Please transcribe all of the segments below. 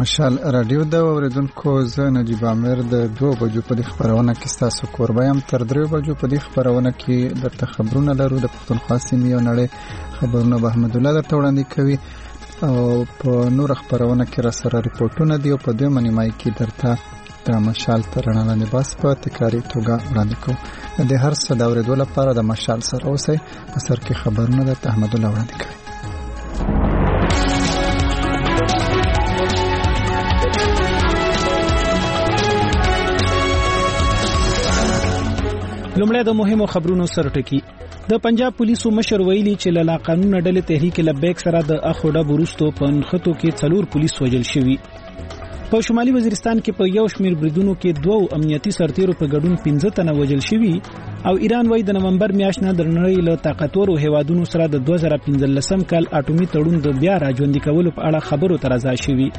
مشال رادیو د اوریدونکو زه نجیب عامر د 2 بجو په خبرونه کې تاسو کوربه يم. تر 3 بجو په خبرونه کې درته خبرونه لرو. د پښتونخوا سیمې او نړۍ خبرونه به احمد الله درته وړاندې کوي او په نور خبرونه کې را سره ریپورتونه دی او په دې منیمای کې درته د مشال ترانه لاندې بس په تکراری توګه وړاندې کوم. د هر څه د اوریدو لپاره د مشال سره اوسئ. په سر کې خبرونه د احمد الله وړاندې کوي. لومړی د مهمو خبرونو سرټکی. د پنجاب پولیسو مشر ویلي چې لا قانون ډلې تحریک لبیک سره د اخوډه بروستو په نخټو کې 4 پولیس وژل شوي. په شمالي وزیرستان کې په یو شمیر بریدونو کې 2 امنیتي سرتیرو په ګډون 15 تنه وژل شوي او ایران وايي د نومبر میاشت نه د نړۍ له طاقتورو هیوادونو سره د 2015 کال اټومي تړون د بیا راژوندي کولو په اړه خبرو ترازا شوي.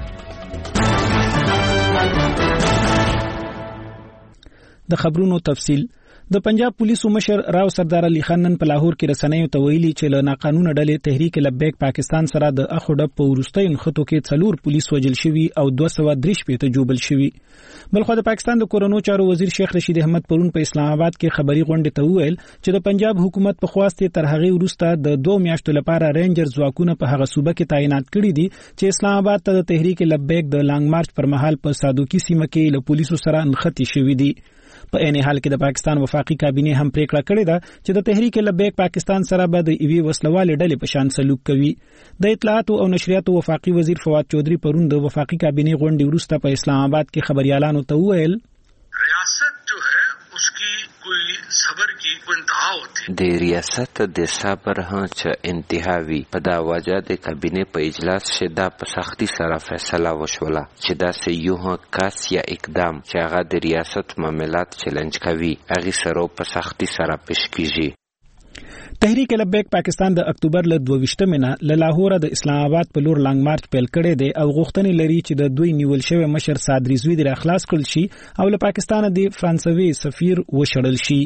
د خبرونو تفصیل. د پنجاب پولیسو مشر راو سردار علي خان نن په لاهور کې رسنیو ته ویلي چې له ناقانونه ډلې تحریک لبیک پاکستان سره د اخوډه په ورستۍ نخټو کې 4 پولیس وژل شوي او 233 ته جوبل شوي. بلخو د پاکستان د کورونو چارو وزیر شیخ رشید احمد پرون په اسلام آباد کې خبري غونډه ته وویل چې د پنجاب حکومت په خواسته تر هغه وروسته د 2 میاشتو لپاره رینجر ځواکونه په هغه صوبه کې تعینات کړي دي چې اسلام آباد ته د تحریک لبیک د لانګ مارچ پر مهال په صادوقي سیمه کې له پولیسو سره نښتي شوي دي. په عین حال کې د پاکستان وفاقي کابینه هم پریکړه کړې ده چې د تحریک لبیک پاکستان سره به د ایوي وسلوال ډلې په شان سلوک کوي. د اطلاعات او نشریات وفاقي وزیر فواد چودھری پرون د وفاقي کابینه غونډې وروسته په اسلام آباد کې خبريالانو ته وویل ریاست جو ہے اس کی کوئی صبر کی انتہا ہوتی ہے. د ریاست د صبر هڅه انتهاوي په دا وجه د کابینه په اجلاس شدا په سختي سره فیصله وشوله چې دا سه یو کاس یا اقدام چې هغه د ریاست معاملات چیلنج کوي هغه سره په سختي سره پیش کیږي. تحریک لبیک پاکستان د اکتوبر له 22 نه له لاهور د اسلام آباد په لور لانګ مارچ پیل کړی دی او غوښتنې لري چې د دوی نیول شوی مشر صاد رضوی د اخلاص کړل شي او له پاکستان د فرانسوي سفیر وشړل شي.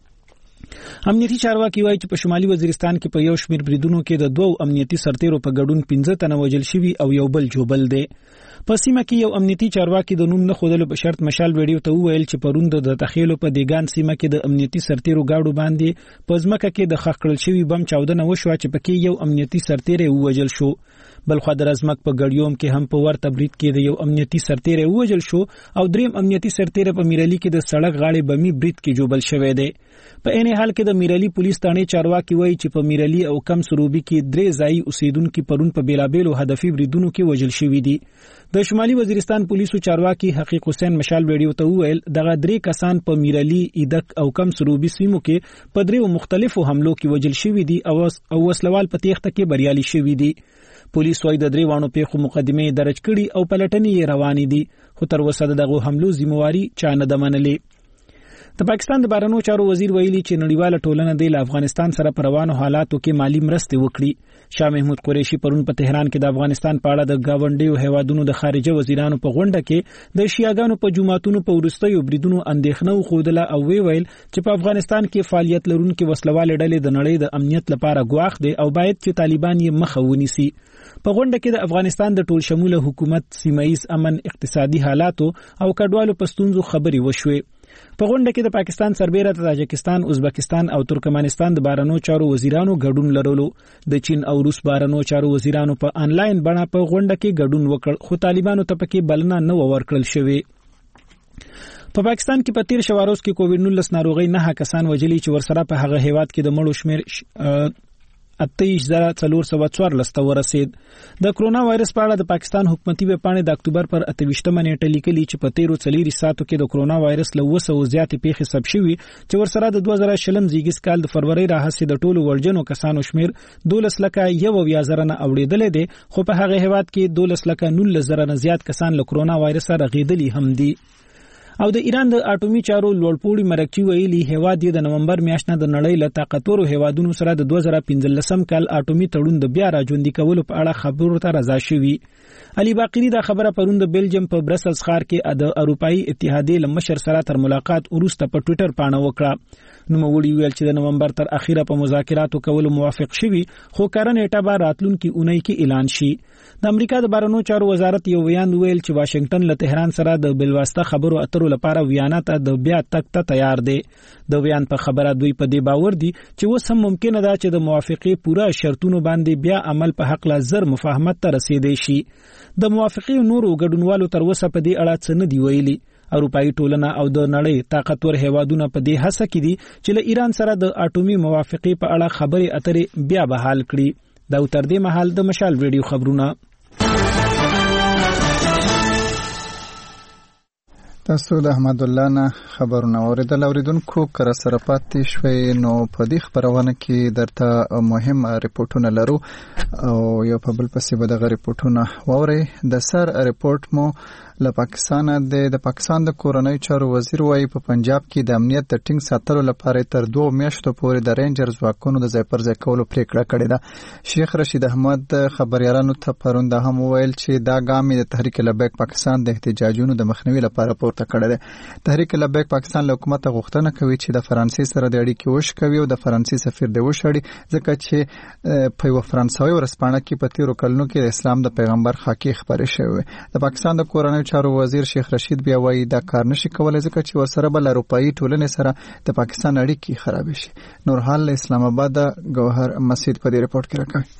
امنیتي چارواکي وایي چې په شمالي وزیرستان کې په یو شمیر بریدونو کې د 2 امنیتي سرتیرو په ګډون 15 تنه وژل شوي او یو بل جوبل دی. په سیمه کې یو امنیتي چارواکي د نوم نه خودلو په شرط مشال ویډیو ته وویل چې پروند د تخیلو په دیګان سیمه کې د امنیتي سرتیرو گاډو باندې په ځمکه کې د خخکړل شوی بم چاودنه وشوه چې پکې یو امنیتي سرتیر ووژل شو. بلخو د رزمک په ګړیوم کې هم په ورته برید کې د یو امنیتي سرتیر ووژل شو او دریم امنیتي سرتیر په میرالي کې د سړک غاړې بمي برید کې جوبل شوی دی. په عین حال کې د میرالي پولیس تانه چارواکي وایي چې په میرالي او کم سروبي کې 3 ځای اوسیدونکو پرون په بیلابېلو هدفي بریدونو کې وژل شوی دي. د شمالي وزیرستان پولیسو چارواکي حقیق حسین مشال ویډیو ته وویل دغه 3 کسان په میرالي ایدک او کم سروبي سیمو کې په 3 مختلفو حملو کې وژل شوی دي او وسلوال په تېښته کې بریالي شوی دي. پولیس وايي د 3 وانو پیښو مقدمه درج کړي او پلټنې روانې دي خو تر اوسه دغه حملو ذمہواری چا نه ده منلې. د پاکستان د بهرنیو چارو وزیر ویلي چې نړیواله ټولنه د افغانستان سره پر روانو حالاتو کې مالی مرستې وکړي. شاه محمود قریشي پرون په تهران کې د افغانستان په اړه د گاونډیو هیوادونو د خارجه وزیرانو په غونډه کې د شیعاګانو په جماعتونو په ورستیو بریدونو اندېښنه وښودله او ویل چې په افغانستان کې فعالیت لرونکي وسلوال ډلې د نړۍ د امنیت لپاره ګواښ دي او باید چې طالبان یې مخه ونیسي. په غونډه کې د افغانستان د ټول شموله حکومت سیمایي امن اقتصادي حالاتو او کډوالو پښتونزو خبري وشوي. په غونډه کې د پاکستان سربېره د تاجکستان، ازبکستان او ترکمنستان د بهرنیو چارو وزیرانو ګډون لرلو. د چین او روس بهرنیو چارو وزیرانو په انلاین بڼه په غونډه کې ګډون وکړ خو طالبانو ته پکې بلنه نه ورکړل شوې. په پاکستان کې په 13 شواروز کې کووډ-19 ناروغي 9 کسان وژلي چې ورسره په هغه هیواد کې د مړو شمیر 28,414 ته ورسید. د کرونا وایرس په اړه د پاکستان حکومتي ویبپاڼې د اکتوبر پر 28 نیټه لیکلي چې په 13 ساعتو کې د کرونا وایرس له 200 زیاتې پیښې ثبت شوې چې ورسره د 2020 زیږیز کال د فروری راهیسې د ټولو ورجنو کسانو شمیر 12,000 نه اوریدلې دي خو په هغه هیواد کې 12,19,000 نه زیات کسان له کرونا وایرس سره غیدلي هم دي. او د ایران د اټومي چارو لوړپوړي مرکزی ویلي هیواد د نومبر میاشت نه د نړۍ له طاقتورو هیوادونو سره د 2015 کال اټومي تړون د بیا راژوندي کولو په اړه خبرو ته رضا شوی. علي باقری دا خبره پرون د بیلجیم په برسلز ښار کې د اروپאי اتحادیې لمشر سره تر ملاقات وروسته په ټوئیټر باندې وکړه. نو وړي ویل چې د نومبر تر اخیره په مذاکراتو کولو موافق شوي خو کارن اټا به راتلونکي اونۍ کې اعلان شي. د امریکا د بهرنیو چارو وزارت یو بیان ویل چې واشنگټن له تهران سره د بلواسطه خبرو اترو لپاره ویانا ته د بیا تک ته تیار دی. د بیان په خبره دوی په دې باور دي چې اوس هم ممکنه ده چې د موافقې پوره شرطونو باندې بیا عمل په حق لا زر مفاهمت ته رسیدي شي. د موافقې نورو ګډونوالو تر اوسه په دې اړه څه نه دی ویلي. اروپאי ټولنه او د نړۍ طاقتور هیوادونه په دې هڅه کې دي چې له ایران سره د اټومي موافقې په اړه خبرې اترې بیا بحال کړي. دا تر دې مهال د مشال ویډیو خبرونه. تاسو د احمد الله نه خبرونه اوریدل. اوریدونکو کر سره پاتې شوي نو په دې خبرونه کې درته مهم ریپورتونه لرو او یو په بل پسې به دغه ریپورتونه واوري. د سر ریپورت مو له پاکستان د پاکستان د کورنۍ چارو وزیر وايي په پنجاب کې د امنیت د ټینګ ساتلو لپاره تر 2 میاشتو پورې د رینجر ځواکونو د ځای پر ځای کولو پریکړه کړې ده. شیخ رشید احمد خبريالانو ته پرون د هم ویل چې دا ګام د تحریک لبیک پاکستان د احتجاجونو د مخنیوي لپاره پورته کړی دی. تحریک لبیک پاکستان له حکومت غوښتنه کوي چې د فرانسې سره د اړیکې وشکوي او د فرانسې سفیر دی وشړي ځکه چې په یو فرانسوي ورسپانه کې په تیرو کلونو کې د اسلام د پیغمبر خاکی خبرې شوې. د پاکستان د کورنۍ چارو وزیر شیخ رشید بیا وایي دا کار نشي کولای ځکه چې ورسره بل اروپאי ټولنې سره د پاکستان اړیکې خراب شي. نورحال اسلام آباد گوهر مسعود په دې ریپورت کې راکوي.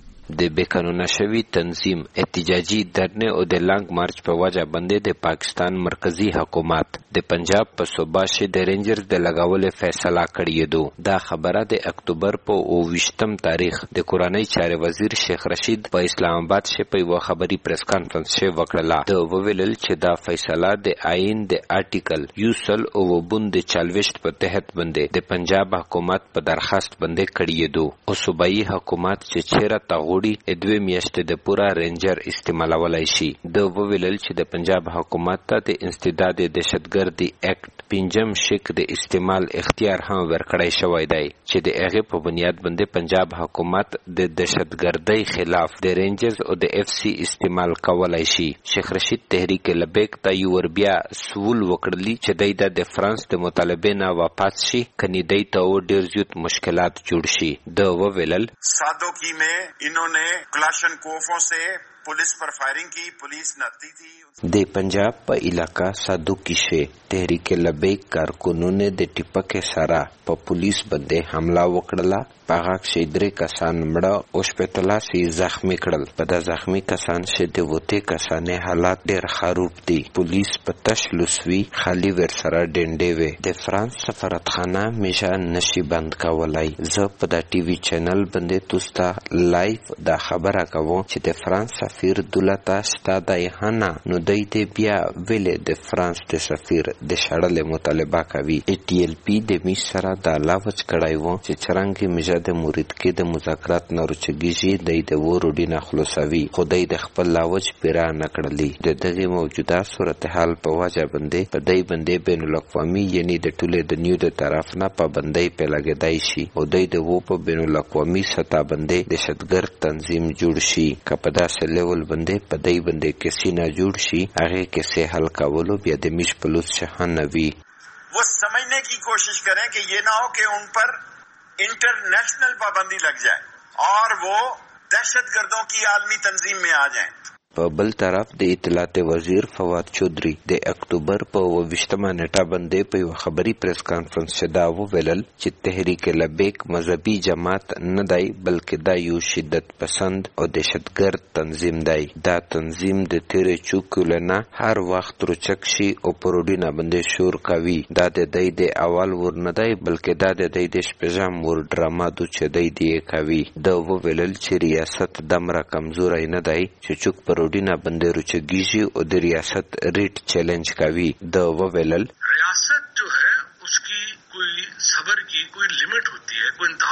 د بیکانونه شوی تنظیم احتجاجی درنه او د لانګ مارچ په وجه باندې د پاکستان مرکزی حکومت د پنجاب په صوبه کې د رینجرز د لګولو فیصله کړی دی. دا خبره د اکتوبر په 28 تاریخ د کورنۍ چارې وزیر شیخ رشید په اسلام آباد کې په یو خبري پریس کانفرنس کې وکړه. د ویل چې دا فیصله د آئین د آرټیکل یوسل او وبند 40 په تحت باندې د پنجاب حکومت په درخواست باندې کړی دی او صوبایي حکومت چې چیرې د 2 میاشتې د پورا رینجر استعمالولای شي. د ویل چې د پنجاب حکومت ته د انسداد دهشتګردي اکټ 5 شک د استعمال اختیار هم ورکړی شوی دی چې د هغه په بنیاد باندې پنجاب حکومت د دهشتګردۍ خلاف د رینجرز او د اف سی استعمال کولای شي. شیخ رشید تحریک لبیک ته یو بیا سوال وکړلی چې د فرانس د مطالبه نه واپس شي کني د ته ډیر زیات مشکلات جوړ شي. د ویل सादोकी में इन्होंने क्लाशनकोफों से पुलिस पर फायरिंग की. पुलिस नती थी. د پنجاب په علاقہ صادوکی کې تحریک لبیک کارکونو نه د ټیپکې سره په پولیس باندې حمله وکړه. په هغه کې 3 کسان مړه او 15 زخمی کړل. په دا زخمی کسان چې د وته کسانه حالات ډېر خراب دي. پولیس په تشلوسوي خالی ور سره ډنډې وي. د فرانس سفارتخانه میشه نشي بند کولای. زه په دا ټي وي چینل باندې توستا لایو دا خبره کوم چې د فرانس سفیر دولتا ستاده یحنا نو د بیا ویل د فرانس د سفیر د شړل مطالبه کوي. ټي ال پی د می سره د لاوچ کړای وو چې چرنګي میجا د مورید کې د مذاکرات نورچګیږي د وروډینا خلاصوي. خدای د خپل لاوچ پیرا نکړلی. د دغه موجوده صورتحال په وجه باندې په دای باندې بین الاقوامي یعنی د ټوله د نیو د طرف نه پابندۍ په لګیدای شي او د وو په بین الاقوامي سطح باندې د شتګر تنظیم جوړ شي. کپدا لیول باندې په دای باندې کسی نه جوړ شي هغه کیسه حل کولو بیا د مش پلوس شهنوي. वो समझने की कोशिश करें कि ये ना हो कि उन पर इंटरनेशनल पाबंदी लग जाए और वो दहशतगर्दों की आलमी तंजीम में आ जाएं. په بل طرف د اطلاعات وزیر فواد چودري د اکتوبر په 28 نیټه باندې په یو خبري پریس کانفرنس کې دا ویل چې تحریک لبیک مذهبي جماعت نه دی بلکې دا یو شدت پسند او دهشتګرد تنظیم دی. دا تنظیم د تیرې چوکولنا هر وخت روچک شي او پروډینا باندې شور کوي. دا د اول ور نه دی بلکې دا د شپږم ور ډراما د چدی دی کوي. د ویل چې ریاست دمره کمزوري نه دی چې چوک روډینا باندې روچګیږي او د ریاست ریټ چیلنج کوي. د وویلل ریاست جو ہے اس کی کوئی صبر کی کوئی लिमिट होती है, कोई इंतहा होती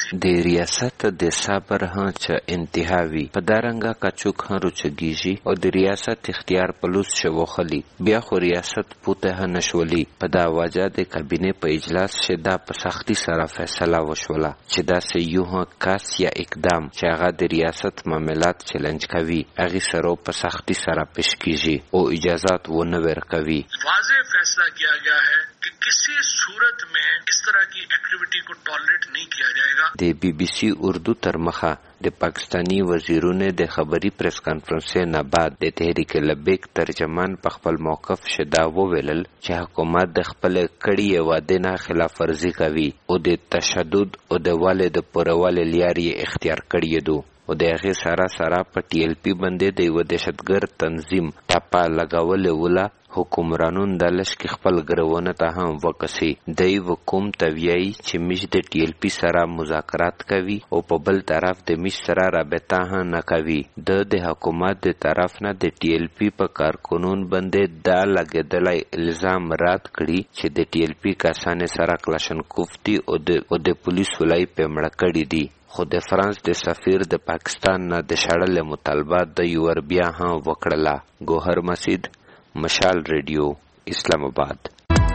د ریاست د صبر ها چې انتهاوي په دارنګه کچوک ها رچگیږي او د ریاست اختیار پلوس شو خلی بیا خو ریاست پوته نشولي په دا وجه د کابینه په اجلاس شدا په سختی سره فیصله وشوله چې دا سه یو کاس یا اقدام چې هغه د ریاست معاملات چیلنج کوي هغه سره په سختی سره پیش کیږي او اجازهات و نه ورکوي. واضح फैसला किया गया है कि किसी सूरत में इस तरह की एक्टिविटी को टॉलरेट नहीं किया जाएगा. د بی بی سی اردو تر مخه د پاکستانی وزیرونو د خبري پریس کانفرنس نه بعد د تحریک لبیک ترجمان په خپل موقف شدا وویل چې حکومت د خپل کړي وعده نه خلاف ورزي کوي او د تشدد او د والد پرول لیاري اختیار کړی دو او د هغه سره په ټی ایل پی باندې د یو دهشتګر تنظیم ټاپا لګول ولا حکمرانون د لشکې خپل ګرونه ته هم وکسي د یو کوم تویای چې مش د ټی ایل پی سره مذاکرات کوي او په بل طرف د مش سره رابطه هم نه کوي د حکومت د طرف نه د ټی ایل پی په کارکونون باندې دا لګیدلای الزام رات کړي چې د ټی ایل پی کسانې سره کلاشنکوف دي او د پولیس ولای په مړه کړي دي. خو د فرانس د سفیر د پاکستان نه د شړل مطالبات د یور بیا هم وکړله. ګوهر مسید، مشال ریډیو، اسلام آباد.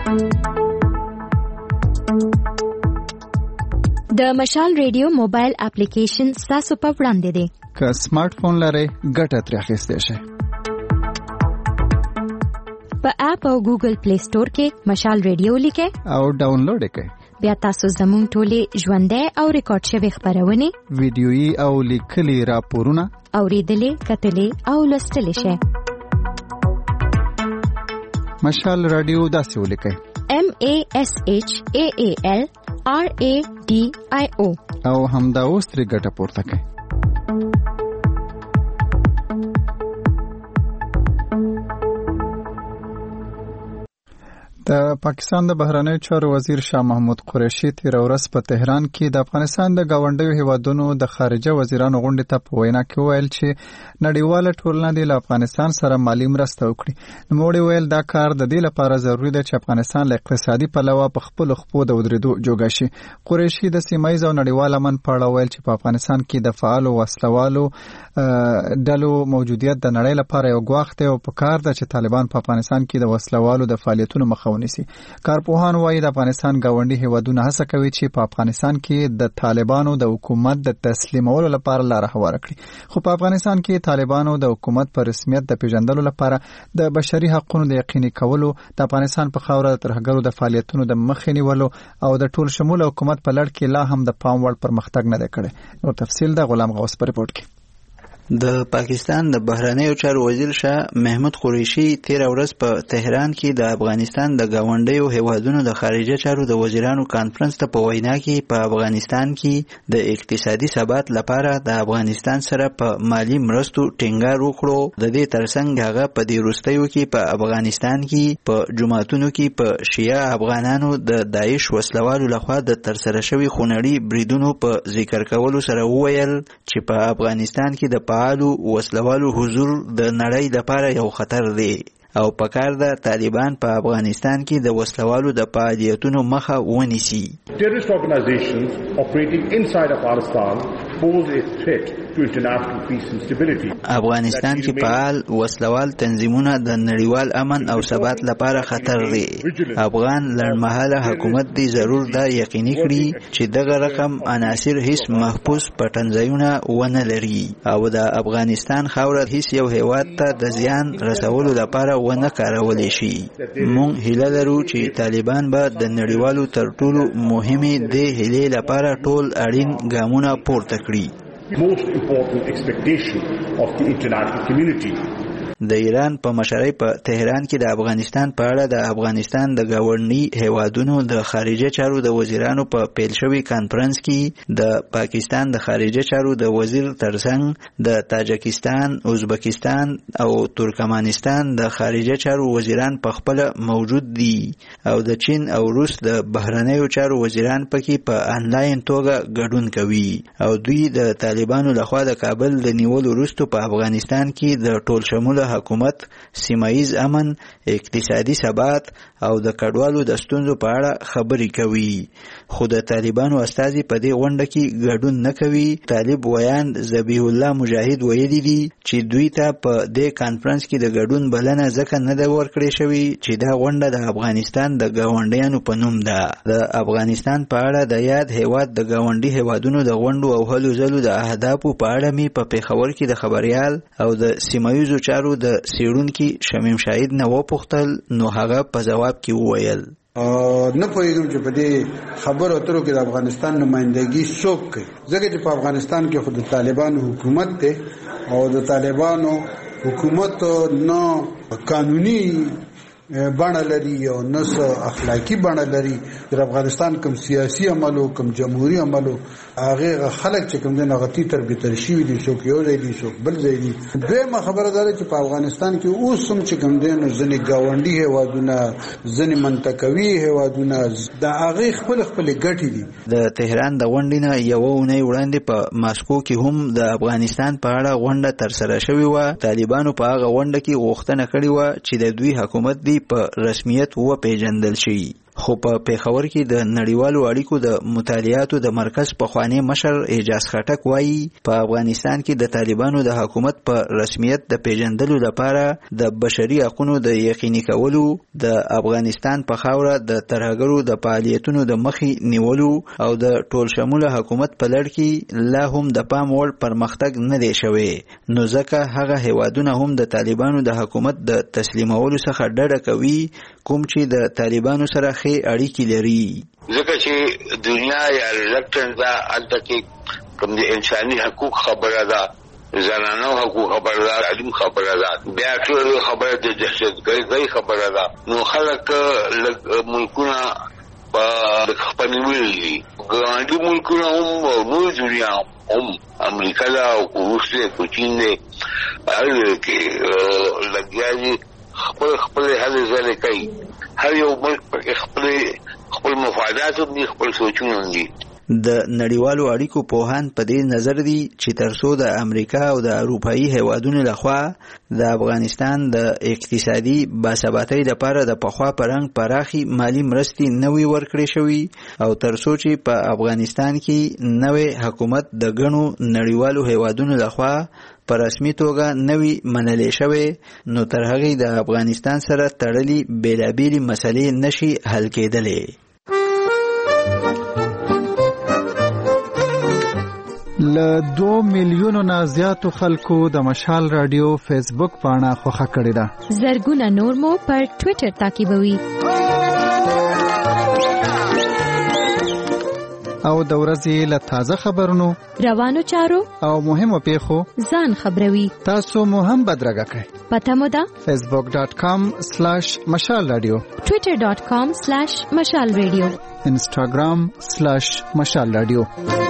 د مشال ریډیو موبایل اپلیکیشن تاسو په وړاندې دی. که سمارټ فون لرئ ګټه ترې اخیستی شئ. په اپ او ګوګل پلی سٹور کې مشال ریډیو لیکئ او ډاونلوډ یې کړئ. بیا تاسو زموږ ټولې ژوندۍ او ریکارډ شوي خپرونې ویډیويي او لیکلي راپورونه اورېدلې، کتلې او لوستلی شئ. مشال رادیو داسې ولیکئ: MASHAAL RADIO او همدا اوس ترې ګټه پورته کړئ. د پاکستان د بهرنیو چارو وزیر شاه محمود قریشي تیر ورځ په تهران کې د افغانستان د گاونډیو هیوادونو د خارجه وزیرانو غونډې ته په وینا کې ویل چې نړیواله ټولنه د افغانستان سره مالی مرسته وکړي. نوموړي ویل دا کار د دې لپاره ضروری دی چې افغانستان له اقتصادي پلوه په خپل خپو د ودرېدو جوګه شي. قریشي د سیمایي او نړیوال امن په اړه ویل چې په افغانستان کې د فعالو وسلوالو ډلو موجودیت د نړۍ لپاره یو ګواښ دی او په کار ده چې طالبان په افغانستان کې د وسلوالو د فعالیتونو مخه ونیسي. کارپوهان وايي د افغانستان گاونډي هیوادونه هڅه کوي چې په افغانستان کې د طالبانو د حکومت د تسلیمولو لپاره لار هواره کړي. خو په افغانستان کې طالبانو د حکومت په رسمیت د پیژندلو لپاره د بشري حقوقو د یقیني کولو، د افغانستان په خاوره د ترهګرو د فعالیتونو د مخې نیولو او د ټول شمول حکومت په لړ کې لا هم د پام وړ پرمختګ نه دی کړی. نو تفصیل د غلام غوث په ریپورت کې. د پاکستان د بهرنیو چارو وزیر شاه محمود قریشي تیر ورځ په تهران کې د افغانستان د گاونډیو هیوادونو د خارجه چارو د وزیرانو کانفرنس ته په وینا کې په افغانستان کې د اقتصادي ثبات لپاره د افغانستان سره په مالی مرستو ټینګار وکړو. د دې ترڅنګ هغه په دې وروستیو کې په افغانستان کې په جماعتونو کې په شیعه افغانانو د داعش وسلوالو لخوا د ترسره شوي خونړي بریدونو په ذکر کولو سره وویل چې په افغانستان کې د وسلوالو حضور د نړۍ لپاره یو خطر دی او پکار ده طالبان په افغانستان کې د وسلوالو د فعالیتونو مخه ونیسي. Terrorist organizations operating inside Afghanistan pose a threat to international peace and stability. افغانستان کې فعال وسلوال تنظیمونه د نړیوال امن او ثبات لپاره خطر دي. افغان لړمحاله حکومت دی ضرور دا یقیني کړي چې دغه رقم عناصر هیڅ محفوظ پټنځایونه ونه لري او د افغانستان خاوره هیڅ یو هیواد ته د زیان رسولو لپاره ونه کارولای شي. مونږ هیله لرو چې طالبان به د نړیوالو تر ټولو مهمې د هیلې لپاره ټول اړین ګامونه پورته کړي. Most important expectation of the international community. د ایران په مشرۍ په تهران کې د افغانستان په اړه د افغانستان د گاونډي هیوادونو د خارجه چارو د وزیرانو په پیل شوي کانفرنس کې د پاکستان د خارجه چارو د وزیر ترڅنګ د تاجکستان، ازبکستان او ترکمنستان د خارجه چارو وزیران په خپل موجود دي او د چین او روس د بهرنیو چارو وزیران پکې په انلاین توګه ګډون کوي او دوی د طالبانو لخوا د کابل د نیولو وروسته په افغانستان کې د ټول شمول تلمحو له حکومت، سیمایي امن، اقتصادي ثبات او د کډوالو د ستونزو په اړه خبرې کوي. خو د طالبانو استازي په دې غونډه کې ګډون نه کوي. طالب ویاند ذبیح الله مجاهد ویلي دي چې دوی ته په دې کانفرنس کې د ګډون بلنه ځکه نه ده ورکړې شوې چې دا غونډه د افغانستان د ګاونډیانو په نوم ده. د افغانستان په اړه د یاد هیواد د ګاونډي هیوادونو د غونډو او هلو ځلو د اهدافو په اړه مې په پیښور کې د خبريال او د سیمایي چارو د څېړونکي شمیم شاهد نه وپوښتل، نو هغه په جواب کې وویل نه پوهېږم چې په دې خبرو اترو کې د افغانستان نمائندګي څوک کوي، ځکه چې په افغانستان کې خو د طالبانو حکومت دی او د طالبانو حکومت نه قانوني بڼه لري او نه اخلاقی بڼه لري. د افغانستان کوم سیاسي عملو کوم جمهوریت عملو هغه خلک چې کوم د نغتی تربیتر شي دي څوک یو ځای دي څوک بل ځای دي. دویمه خبره ده چې په افغانستان کې اوس هم چې کوم دین ځنې گاونډي هیوادونه ځنې منطقوي هیوادونه د هغه خپل ګټې دي. د تهران د غونډې نه یو اونۍ وړاندې په ماسکو کې هم د افغانستان په اړه غونډه ترسره شوې و. طالبانو په هغه غونډه کې غوښتنه کړې و چې د دوی حکومت دی په رسمیت و پیژندل شي. خو په پیښور کې د نړیوالو اړیکو د مطالعاتو د مرکز پخوانی مشر اعجاز خټک وایي په افغانستان کې د طالبانو د حکومت په رسمیت د پیژندلو لپاره د بشري حقوقو د یقیني کولو، د افغانستان په خاوره د ترهګرو د فعالیتونو د مخې نیولو او د ټول شموله حکومت په لړ کې لا هم د پام وړ پرمختګ نه دی شوی. نو ځکه هغه هیوادونه هم د طالبانو د حکومت د تسلیمولو څخه ډډه کوي کوم چې د طالبانو سره اړیکې لري. ځکه چې دنیا یا لکټن دا الته کې کوم د انساني حقوق خبره ده، زنانو حقوق خبره ده، تعلیم خبره ده، بیا ټول خبره د دهشتګردۍ خبره ده. نو خلک ملکونه په خپل ویلي ګاونډي ملکونه هم او نور دنیا هم امریکا دا او روس دی او چین دی هغه کې لګیا دي خپل هلې ځلې کوي. هر یو ملک خپل مفادات دي، خپل سوچونه دي. د نړیوالو اړیکو پوهان په دې نظر دي چې ترڅو د امریکا او د اروپایي هیوادونو لخوا د افغانستان د اقتصادي باثباتۍ لپاره د پخوا پرنګ پراخي مالی مرستې نه وي ورکړې شوي او ترڅو چې په افغانستان کې نوې حکومت د ګڼو نړیوالو هیوادونو لخوا په رسمي توګه نوي منلې شوې، نو تر هغې د افغانستان سره تړلې بېلابېلې مسلې نشي حل کېدلې. له 2 میلیونو نه زیاتو خلکو د مشال رادیو فیسبوک پاڼه خوښه کړې ده. زرګونه نور مو پر ټوئیټر تعقیبوي او د ورځې له تازه خبرونو، روانو چارو او مهمو پیښو ځان خبروي. تاسو مو هم بدرګه کړئ. پته مو ده facebook.com/مشال رادیو، twitter.com/مشال رادیو، instagram/مشال رادیو.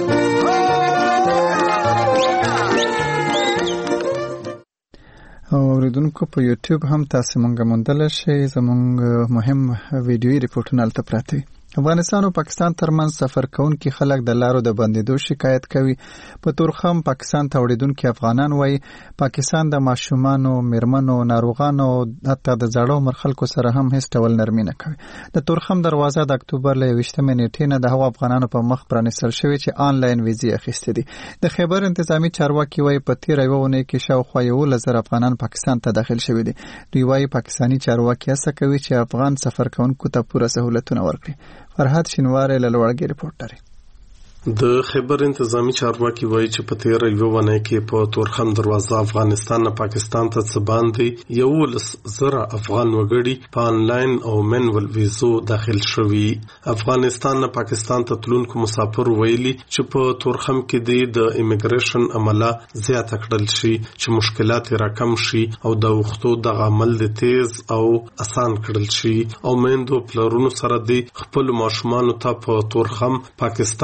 اوریدونکو په یوټیوب هم تاسو مونږه موندل شئ. زمونږ مهم ویډیويي ریپورتونه الته پراته دي. افغانستان او پاکستان ترمنځ سفر کوونکي خلک د لارو د بندیدو شکایت کوي. په تورخم پاکستان ته وړاندونکي افغانان وایي پاکستان د ماشومانو، میرمنو، ناروغانو حتی د زړو مرخلکو سره هم هیڅ ډول نرمي نه کوي. د تورخم دروازه د اکتوبر له 28 نیټې نه د هغو افغانانو په مخ پرانیستل شوې چې آنلاین ویزې اخیستې دي. د خیبر انتظامی چارواکي وایي په تیر یو اونۍ کې شاوخوا 11,000 افغانان پاکستان ته داخل شوي دي. دوی وایي پاکستانی چارواکي هڅه کوي چې افغان سفر کوونکو ته پوره سہولتونه ورکړي. فرحات شینواری له لوړګي رپورټ لري. د خیبر انتظامی چارواکي وایي چې په تیر یو ونې کې په تورخم دروازه افغانستان نه پاکستان ته څه باندې 11,000 افغان وګړي په آنلاین او منول ویزو داخل شوي. افغانستان نه پاکستان ته تلونکو مسافر ویلي چې په تورخم کې د ایمیګریشن عمله زیاته کړل شي چې مشکلات راکم شي او د وختو د عمل د تیز او آسان کړل شي او میندو پلرونو سره د خپل ماشومان ته په تورخم پاکستان ته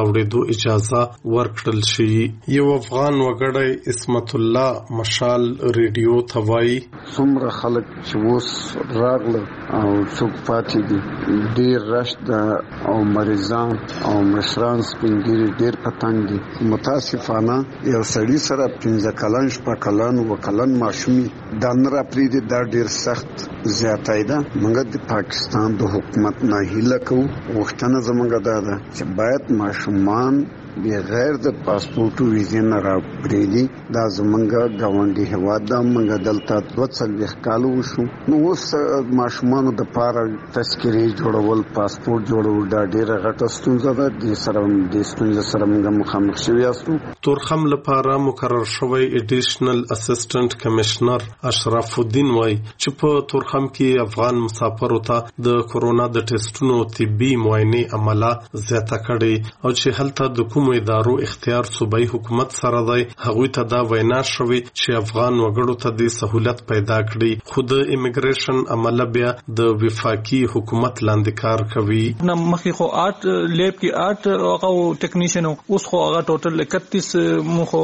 راوړېدو اجازه ورکړل شي. یو افغان وګړی اسمت الله مشال ریډیو ته وایي څومره خلک چې اوس راغله او څوک پاتې دي ډېر رش ده او مریضان او مشران سپینګیري ډېر پتنګ دي. متاسفانه یو سړي سره 15 کلن 6 کلن و کلن ماشومي دا نه راپرېږدي. دا ډېر سخت زیاتی ده. موږ د پاکستان د حکومت نه هیله کوو. غوښتنه زموږ دا ده چې باید ماشومان بغیر د پاسپورټ او ویزې نه راپرېږدي. دا زموږ ګاونډي هېواد ده. موږ دلته 42 کال وشو. نو اوس ماشومانو دپاره تذکرې جوړول پاسپورټ جوړول دا ډېره غټه ستونزه ده. دې ستونزې سره موږ مخامخ شوي یاستو. تورخم لپاره مقرر شوی اډیشنل اسسټنټ کمشنر اشرف الدین وایي چې په تورخم کې افغان مسافرو ته د کورونا د ټیسټونو طبي معاینې عمله زیاته کړې او چې هلته د کوم ادارو اختیار صوبایي حکومت سره دی. هغوی ته دا وینا شوې چې افغان وګړو ته د سہولت پیدا کړي خو د امیګریشن عمله بیا د وفاقي حکومت لاندې کار کوي. مخکې خو 8 لیب کې 8 هغه ټیکنیشن اوس خو هغه ټوټل 31 مخو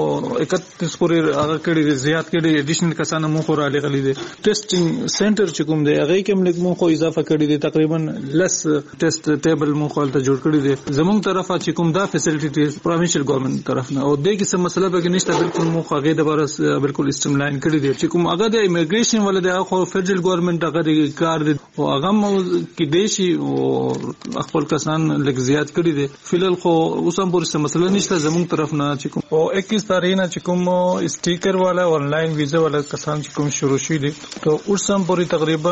31 پورې هغه کړي زیات کړي اډیشنل کسانه مخو را لګلې دي. ټیسټینګ سنټر چې کوم دی هغه کې موږ مخو اضافه کړي دي. تقریبا لس ټیسټ ټیبل مخو ته جوړ کړي دي. زموږ طرفه چې کوم دا فیسیلیټي پروینشل ګورنمنت طرف نه او دې کې څه مسله به نشته. بالکل مخ هغه د بارس بالکل استم لاین کړی دی چې کوم هغه د امیګریشن ولده خو فدرل ګورنمنت هغه کار دی او هغه کې دیشي او خپل کسان لږ زیات کړی دی. فلل خو اوس هم پورې څه مسله نشته زموږ طرف نه چې کوم او 21 تاریخ نه چې کوم سټیکر والا آنلاین ویزا والا کسان چې کوم شروع شوی دي ته اوس هم پورې تقریبا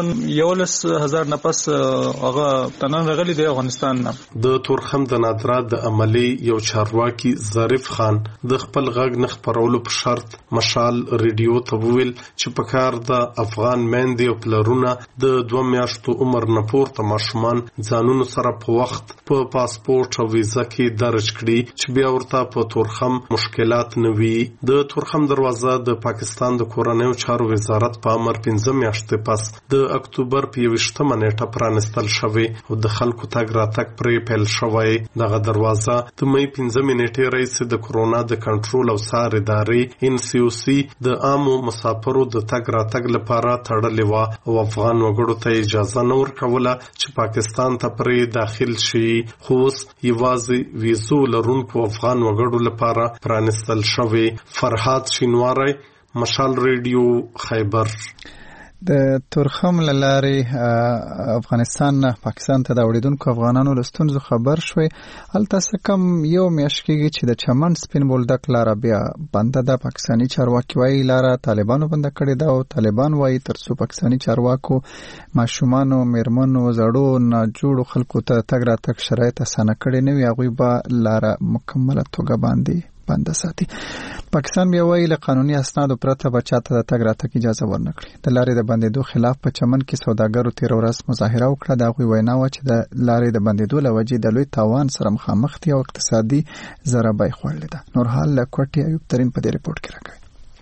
11,000 نه پس هغه تنن راغلي دی افغانستان نه. د تورخم د نادرا د عملی یو چارواکي ظریف خان د خپل غږ نه خپرولو په شرط مشال ریډیو ته وویل چې په کار د افغان میندې او پلرونه د 2 میاشتو عمر نه پورته ماشومان ځانونو سره په وخت په پاسپورټ او ویزا کې درج کړي چې بیا ورته په تورخم مشکلات نه وي. د تورخم دروازه د پاکستان د کورنیو چارو وزارت په امر 15 میاشتې پس د اکتوبر په 21 نیټه پرانستل شوې او د خلکو تګ راتګ پرې پیل شوی. دغه دروازه د مې 15 نیټې رئیس د کورونا د کنټرول او څار ادارې NCOC د عامو مسافرو د تګ راتګ لپاره تړلې و او افغان وګړو ته اجازه نه ورکوله چې پاکستان ته پرې داخل شي. خو اوس یوازې ویزو لرونکو افغان وګړو لپاره پرانستل شوی. فرحات شینواری، مشال ریډیو، خیبر. د تورخم لارې افغانستان نه پاکستان ته د وړیدونکو افغانانو لستونزو خبر شوي. هلته څه کم یو میاشت کېږي چې د چمن سپین بولدک لاره بیا بنده ده. پاکستاني چارواکي وایي لاره طالبانو بنده کړې ده او طالبان وایي ترڅو پاکستاني چارواکو ماشومانو، میرمنو، زړو ناجوړو خلکو ته تګ راتګ شرایط اسانه کړي نه وي هغوی به لاره مکمله توګه باندې بنده ساتي. پاکستان بیا وایي له قانوني اسنادو پرته به چاته د تګ راتګ اجازه ورنکړي. د لارې د بندېدو خلاف په چمن کې سوداګرو تېره ورځ مظاهره وکړه. د هغوی وینا وه چې د لارې د بندېدو له وجې د لوی تاوان سره مخامخ دي او اقتصادي ضربه یې خوړلې ده. نور حال له کوټې ایوب ترین په دې رپورټ کې راکوي.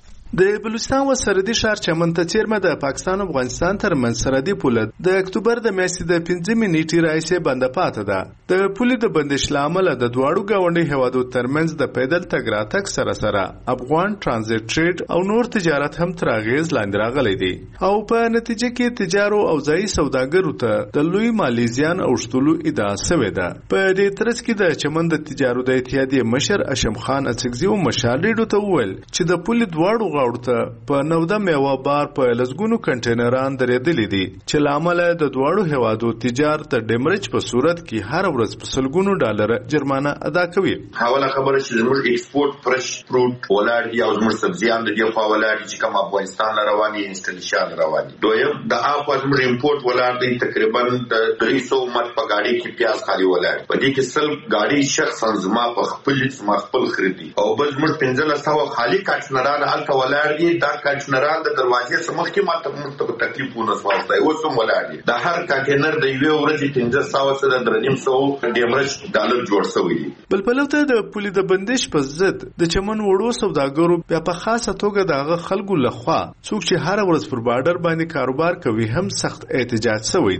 د بلوچستان و سرحدي ښار چمن ته څیرمه د پاکستان او افغانستان ترمنځ سرحدي پوله د اکتوبر د میاشتې د 15 نیټې راهیسې بنده پاتې ده. د پولې د بندش له امله د دواړو ګاونډي هیوادو ترمنځ د پیدل تګ راتګ سره سره افغان ترانزیت ټریډ او نور تجارت هم تر اغیز لاندې راغلی دی او په نتیجه کې تجارو او ځایي سوداګرو ته د لوی مالی زیان اوښتلو ادعا شوې ده. په دې ترڅ کې د چمن د تجارو د اتحادیې مشر اشم خان اڅکزي او مشال ریډیو ته وویل چې د پولې دواړو غاړو په 19 میوه بار په لزګونو کنټینران درېدلې دي چې لامل د دواړو هیوادو تجارت د ډیمرج په صورت کې هر ورځ په سلګونو ډالر جرمانه ادا کوي. حواله خبره چې زموږ ایکسپورت فرش فروټ ولر یا زموږ سبزیان د یو فاولر چې کوم افغانستان رواني انستلیشن رواني دویم د اپ زموږ امپورت ولر د تقریبا د 300 مت په گاډي کې پیاز خالي ولر په دې کې سل گاډي شخصا زما په خپل خریدي او بل زموږ 1500 خالي کارتنران الته ولر دا کانټینران د دروازې سمخ کې ماته مرتبه تکلیف ونسوالته اوس هم ولاړ د هر کانټینر د یوې ورځې 1500 سره 350 ډیمرج ډالر جوړ شوی دی. بل پلوته د پولې د بندش په ضد د چمن وړو سوداګرو بیا په خاصه توګه دغه خلکو لخوا څوک چې هر ورځ پر بارډر باندې کاروبار کوي هم سخت احتجاج شوی دی.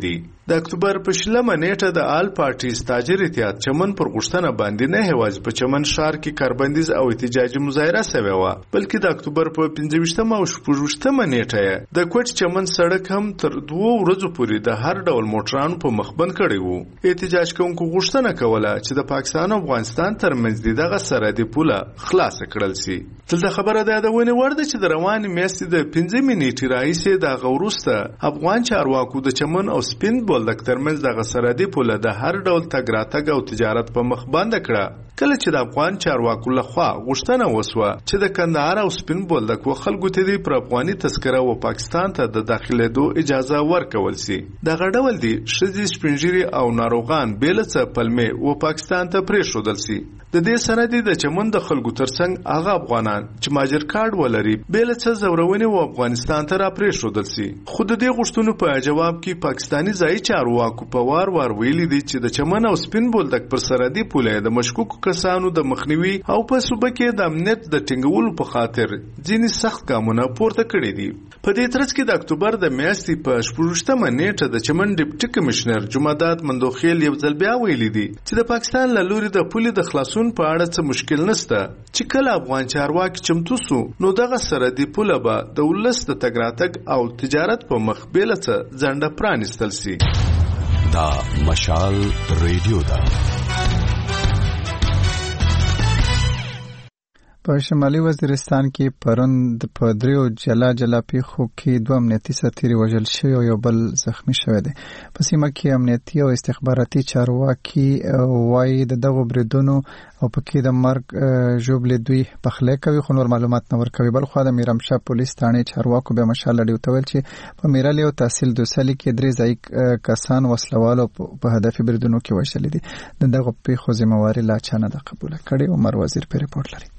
د اکتوبر په 20 نیټه د آل پارټیز تاجر اتحاد چمن پر غوښتنه باندې نه هیواز په چمن ښار کې کاربندیز او احتجاجي مظاهره شوې و، بلکې د اکتوبر په 25 او 26 نیټه د کوټ چمن سړک هم تر 2 ورځې پورې د هر ډول موټرانو په مخبند کړی وو. احتجاج کوونکو غوښتنه کوله چې د پاکستان او افغانستان ترمنځ دغه سرحدي پوله خلاص کړل شي. دلته خبره ده د ونې ورده چې د رواني میاشتې د 15 نیټې راهیسې د غوروسته افغان چارواکو د چمن او سپین بولدک ترمنځ د سرحدي پوله د هر ډول تګ راتګ او تجارت په مخ بند کړه. کله چې د افغان چارواکو لخوا غوښتنه وسوه چې د کندهار او سپین بولدک و خلکو ته د افغاني تذکره و پاکستان ته د داخلېدو اجازه ورکول شي، دغه ډول دي ښځې سپینږیري او ناروغان بیل څه پلمې و پاکستان ته پرېښودل شي. د دې سره د چمن د خلکو ترڅنګ هغه افغانان چې ماجر کارت ولري بیل څه زورونې و افغانستان ته را پرېښودل شي. خو د دې غوښتنو په جواب کې پاکستاني ځایي چارواکو په وار ویلي دي چې د چمن او سپین بولدک پر سرحدي پوله د مشکوکو کسانو د مخنیوي او په صوبه کې د امنیت د ټینګولو په خاطر ځینې سخت ګامونه پورته کړي دي. په دې ترڅ کې د اکتوبر د میاشتې په 16 نیټه د چمن ډیپټي کمشنر جمعداد مندوخیل یو ځل بیا ویلي دي چې د پاکستان له لوري د پولې د خلاصون په اړه څه مشکل نشته، چې کله افغان چارواکي چمتو سو نو دغه سرحدي پوله به د ولس د تګ راتګ او تجارت په مخ بیل څه ځنډه پرانیستل شي. دا مشال ریډیو ده. په شمالي وزیرستان کې پرون په دریو جلا پیښو کې 2 امنیتي سرتیري وژل شوي او یو بل زخمی شوی دی. په سیمه کې امنیتي او استخباراتي چارواکي وایي د دغو بریدونو او پکې د مرګ ژوبلې دوی پخلی کوي، خو نور معلومات نه ورکوي. بل خو د میرامشاه پولیس تانې چارواکو بیا مشال لډیو ته ویل چې په میرالي او تحصیل دوسلي کې 3 ځایي کسان وسلوالو په هدفي بریدونو کې وژل دي. د دغو پیښو ذمہواري لا چا نه ده قبوله کړې. عمر وزیر په ریپورت لري.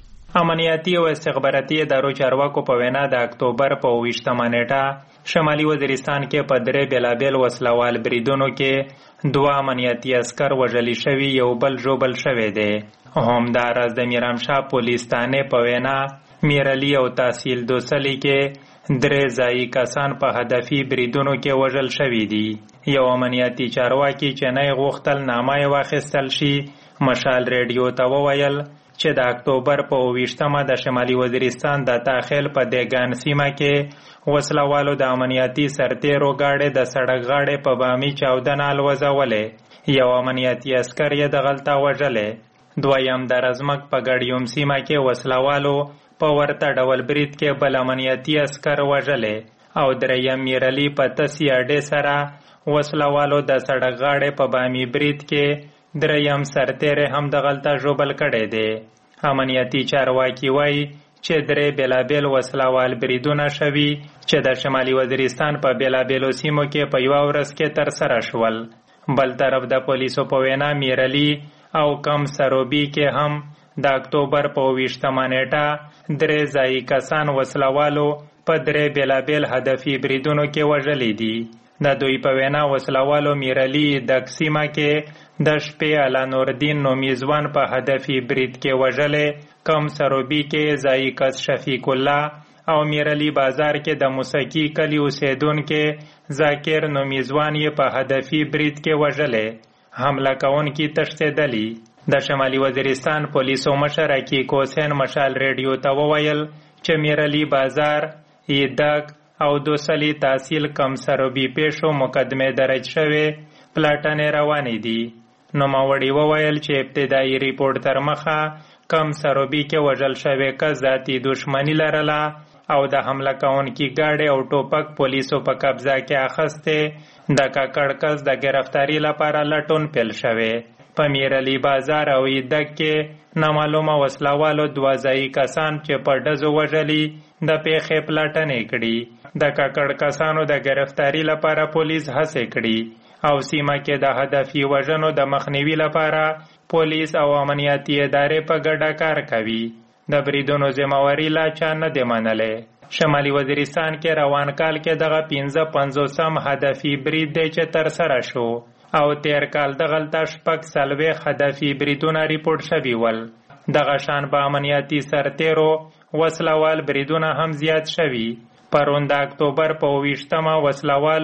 امنیتي او استخباراتي ادارو چارواکو په وینا د اکتوبر په 20 نیټه شمالي وزیرستان کې په 3 بیلابیل وسلوال بریدونو کې 2 امنیتي عسكر وژل شوي، یو بل ژوبل شوی دی. همداراز د میرامشاه پولیس تانې په وینا میرالي او تحصیل دوسلي کې 3 ځایي کسان په هدفي بریدونو کې وژل شوي دي. یو امنیتي چارواکي چې نه غوښتل نامه واخیستل شي مشال ریډیو ته وویل چې د اکتوبر په 20 د شمالي وزیرستان د تاخیل په دیګان سیمه کې وسلوالو د امنیتي سرتیرو گاډي د سړک غاړې په بامي چاودنه الوځولې، یو امنیتي عسکر یې د غلطه وژلې. دویم د رزمک په ګډیوم سیمه کې وسلوالو په ورته ډول برید کې بل امنیتي عسکر وژلې او دریم میرالي په تسی اډې سره وسلوالو د سړک غاړې په بامي برید کې دریم سرتیری هم د غلطه ژوبل کړی دی. امنیتي چارواکي وایي چې 3 بیلابیل وسلوال بریدونه شوي چې د شمالي وزیرستان په بیلابیلو سیمو کې په یوه ورځ کې ترسره شول. بل طرف د پولیسو په وینا میرالي او کم سروبي کې هم د اکتوبر په 20 نیټه 3 ځایي کسان وسلوالو په 3 بیلابیل هدفي بریدونو کې وژلي دي. د دوی په وینا وسلوالو میرالي د سیمه کې د شپې علا نوردین نومیزوان په هدفي برید کې وژلې، کم سروبي کې ځایي کس شفیق الله او میرالي بازار کې د موسکی کلی اوسیدونکو ذاکر نومیزوان یې په هدفي برید کې وژلې. حمله کوونکي تښتېدلي. د شمالي وزیرستان پولیسو مشر حقیق حسین مشال ریډیو ته وویل چې میرالي بازار، ایدک او دوسلي تحصیل کم سروبي پیښو مقدمه درج شوه پلاټنې روانې دي. نوموړي وویل چې ابتدایي ریپورت تر مخه کم سروبي کې وژل شوی کس ذاتي دښمني لرله او د حمله کوونکي گاډي او ټوپک پولیسو په قبضه کې اخیسته. د کاکړ کس د گرفتاری لپاره لټون پیل شوی. په میرالي بازار او ایدک کې نامعلومه وسلوالو 2 ځایي کسان چې په ډزو وژلي د پیښې پلاټنې کړي. د کاکړ کسانو د گرفتاری لپاره پولیس هڅې کړي او سیمه کې د هدفي وژنو د مخنیوي لپاره پولیس او امنیتي ادارې په ګډه کار کوي. د بریدونو ذمہواري لا چا نه دی منلې. شمالي وزیرستان کې روان کال کې دغه 55 هدفي برید دی چې ترسره شو او تیر کال د غلطه شپږ څلوېښت هدفي بریدونه ریپورټ شوي ول. دغه شان په امنیتي سرتیرو وسلوال بریدونه هم زیات شوي. پرون د اکتوبر په 20 وسلوالو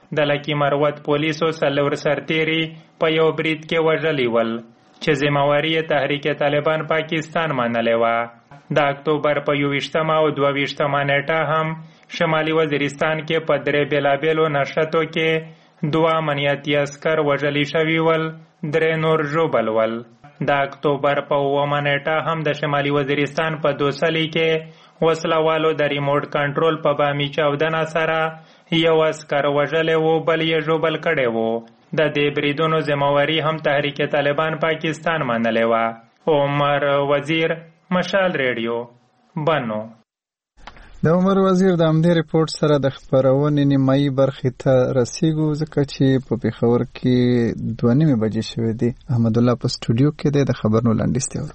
د لکی مروت پولیسو سلور سرتیری په یو برید کې وژلي ول چې ذمہواری تحریک طالبان پاکستان منلې و. د اکتوبر په 21 او 22 نیټه هم شمالي وزیرستان کې په درې بیلابیلو نشتو کې 2 امنیتي عسکر وژلي شوي ول، 3 نور ژوبل ول. د اکتوبر په 9 نیټه هم د شمالي وزیرستان په دوسلی کې وسلوالو د ریموټ کنټرول په بامی چاودنه سره یو عسکر وژلی و، بل یې ژوبل کړی و. د دې بریدونو ذمہواری هم تحریک طالبان پاکستان منلی و. عمر وزیر، مشال ریډیو، بنو. د عمر وزیر د همدې ریپورت سره د خپرونې نیمایي برخې ته رسیږو، ځکه چې په پېښور کې 2:30 بجې شوې دي. احمد الله په سټوډیو کې دی، د خبرونو لنډیز دی.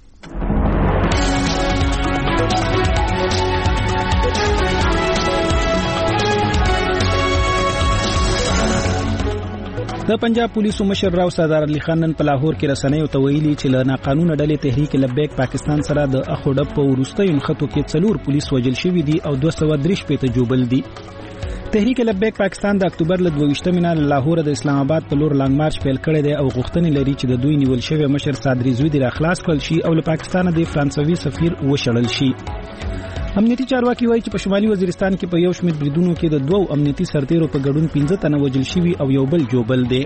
د پنجاب پولیسو مشر راو سردار علي خان نن په لاهور کې رسنیو ته ویلي چې له ناقانونه ډلې تحریک لبیک پاکستان سره د اخوډب په وروستیو نښتو کې 4 پولیس وژل شوي دي او 263 جوبل دي. تحریک لبیک پاکستان د اکتوبر له 22 له لاهور د اسلام آباد په لور لانګ مارچ پیل کړی دی او غوښتنې لري چې د دوی نیول شوی مشر صاد رضوی د اخلاص کول شي او له پاکستان د فرانسوي سفیر وشړل شي. امنیتي چارواکي وایي چې په شمالي وزیرستان کې په یو شمېر بریدونو کې د 2 امنیتي سرتیرو په ګډون 15 تنه وژل شوي او یو بل جوبل دی.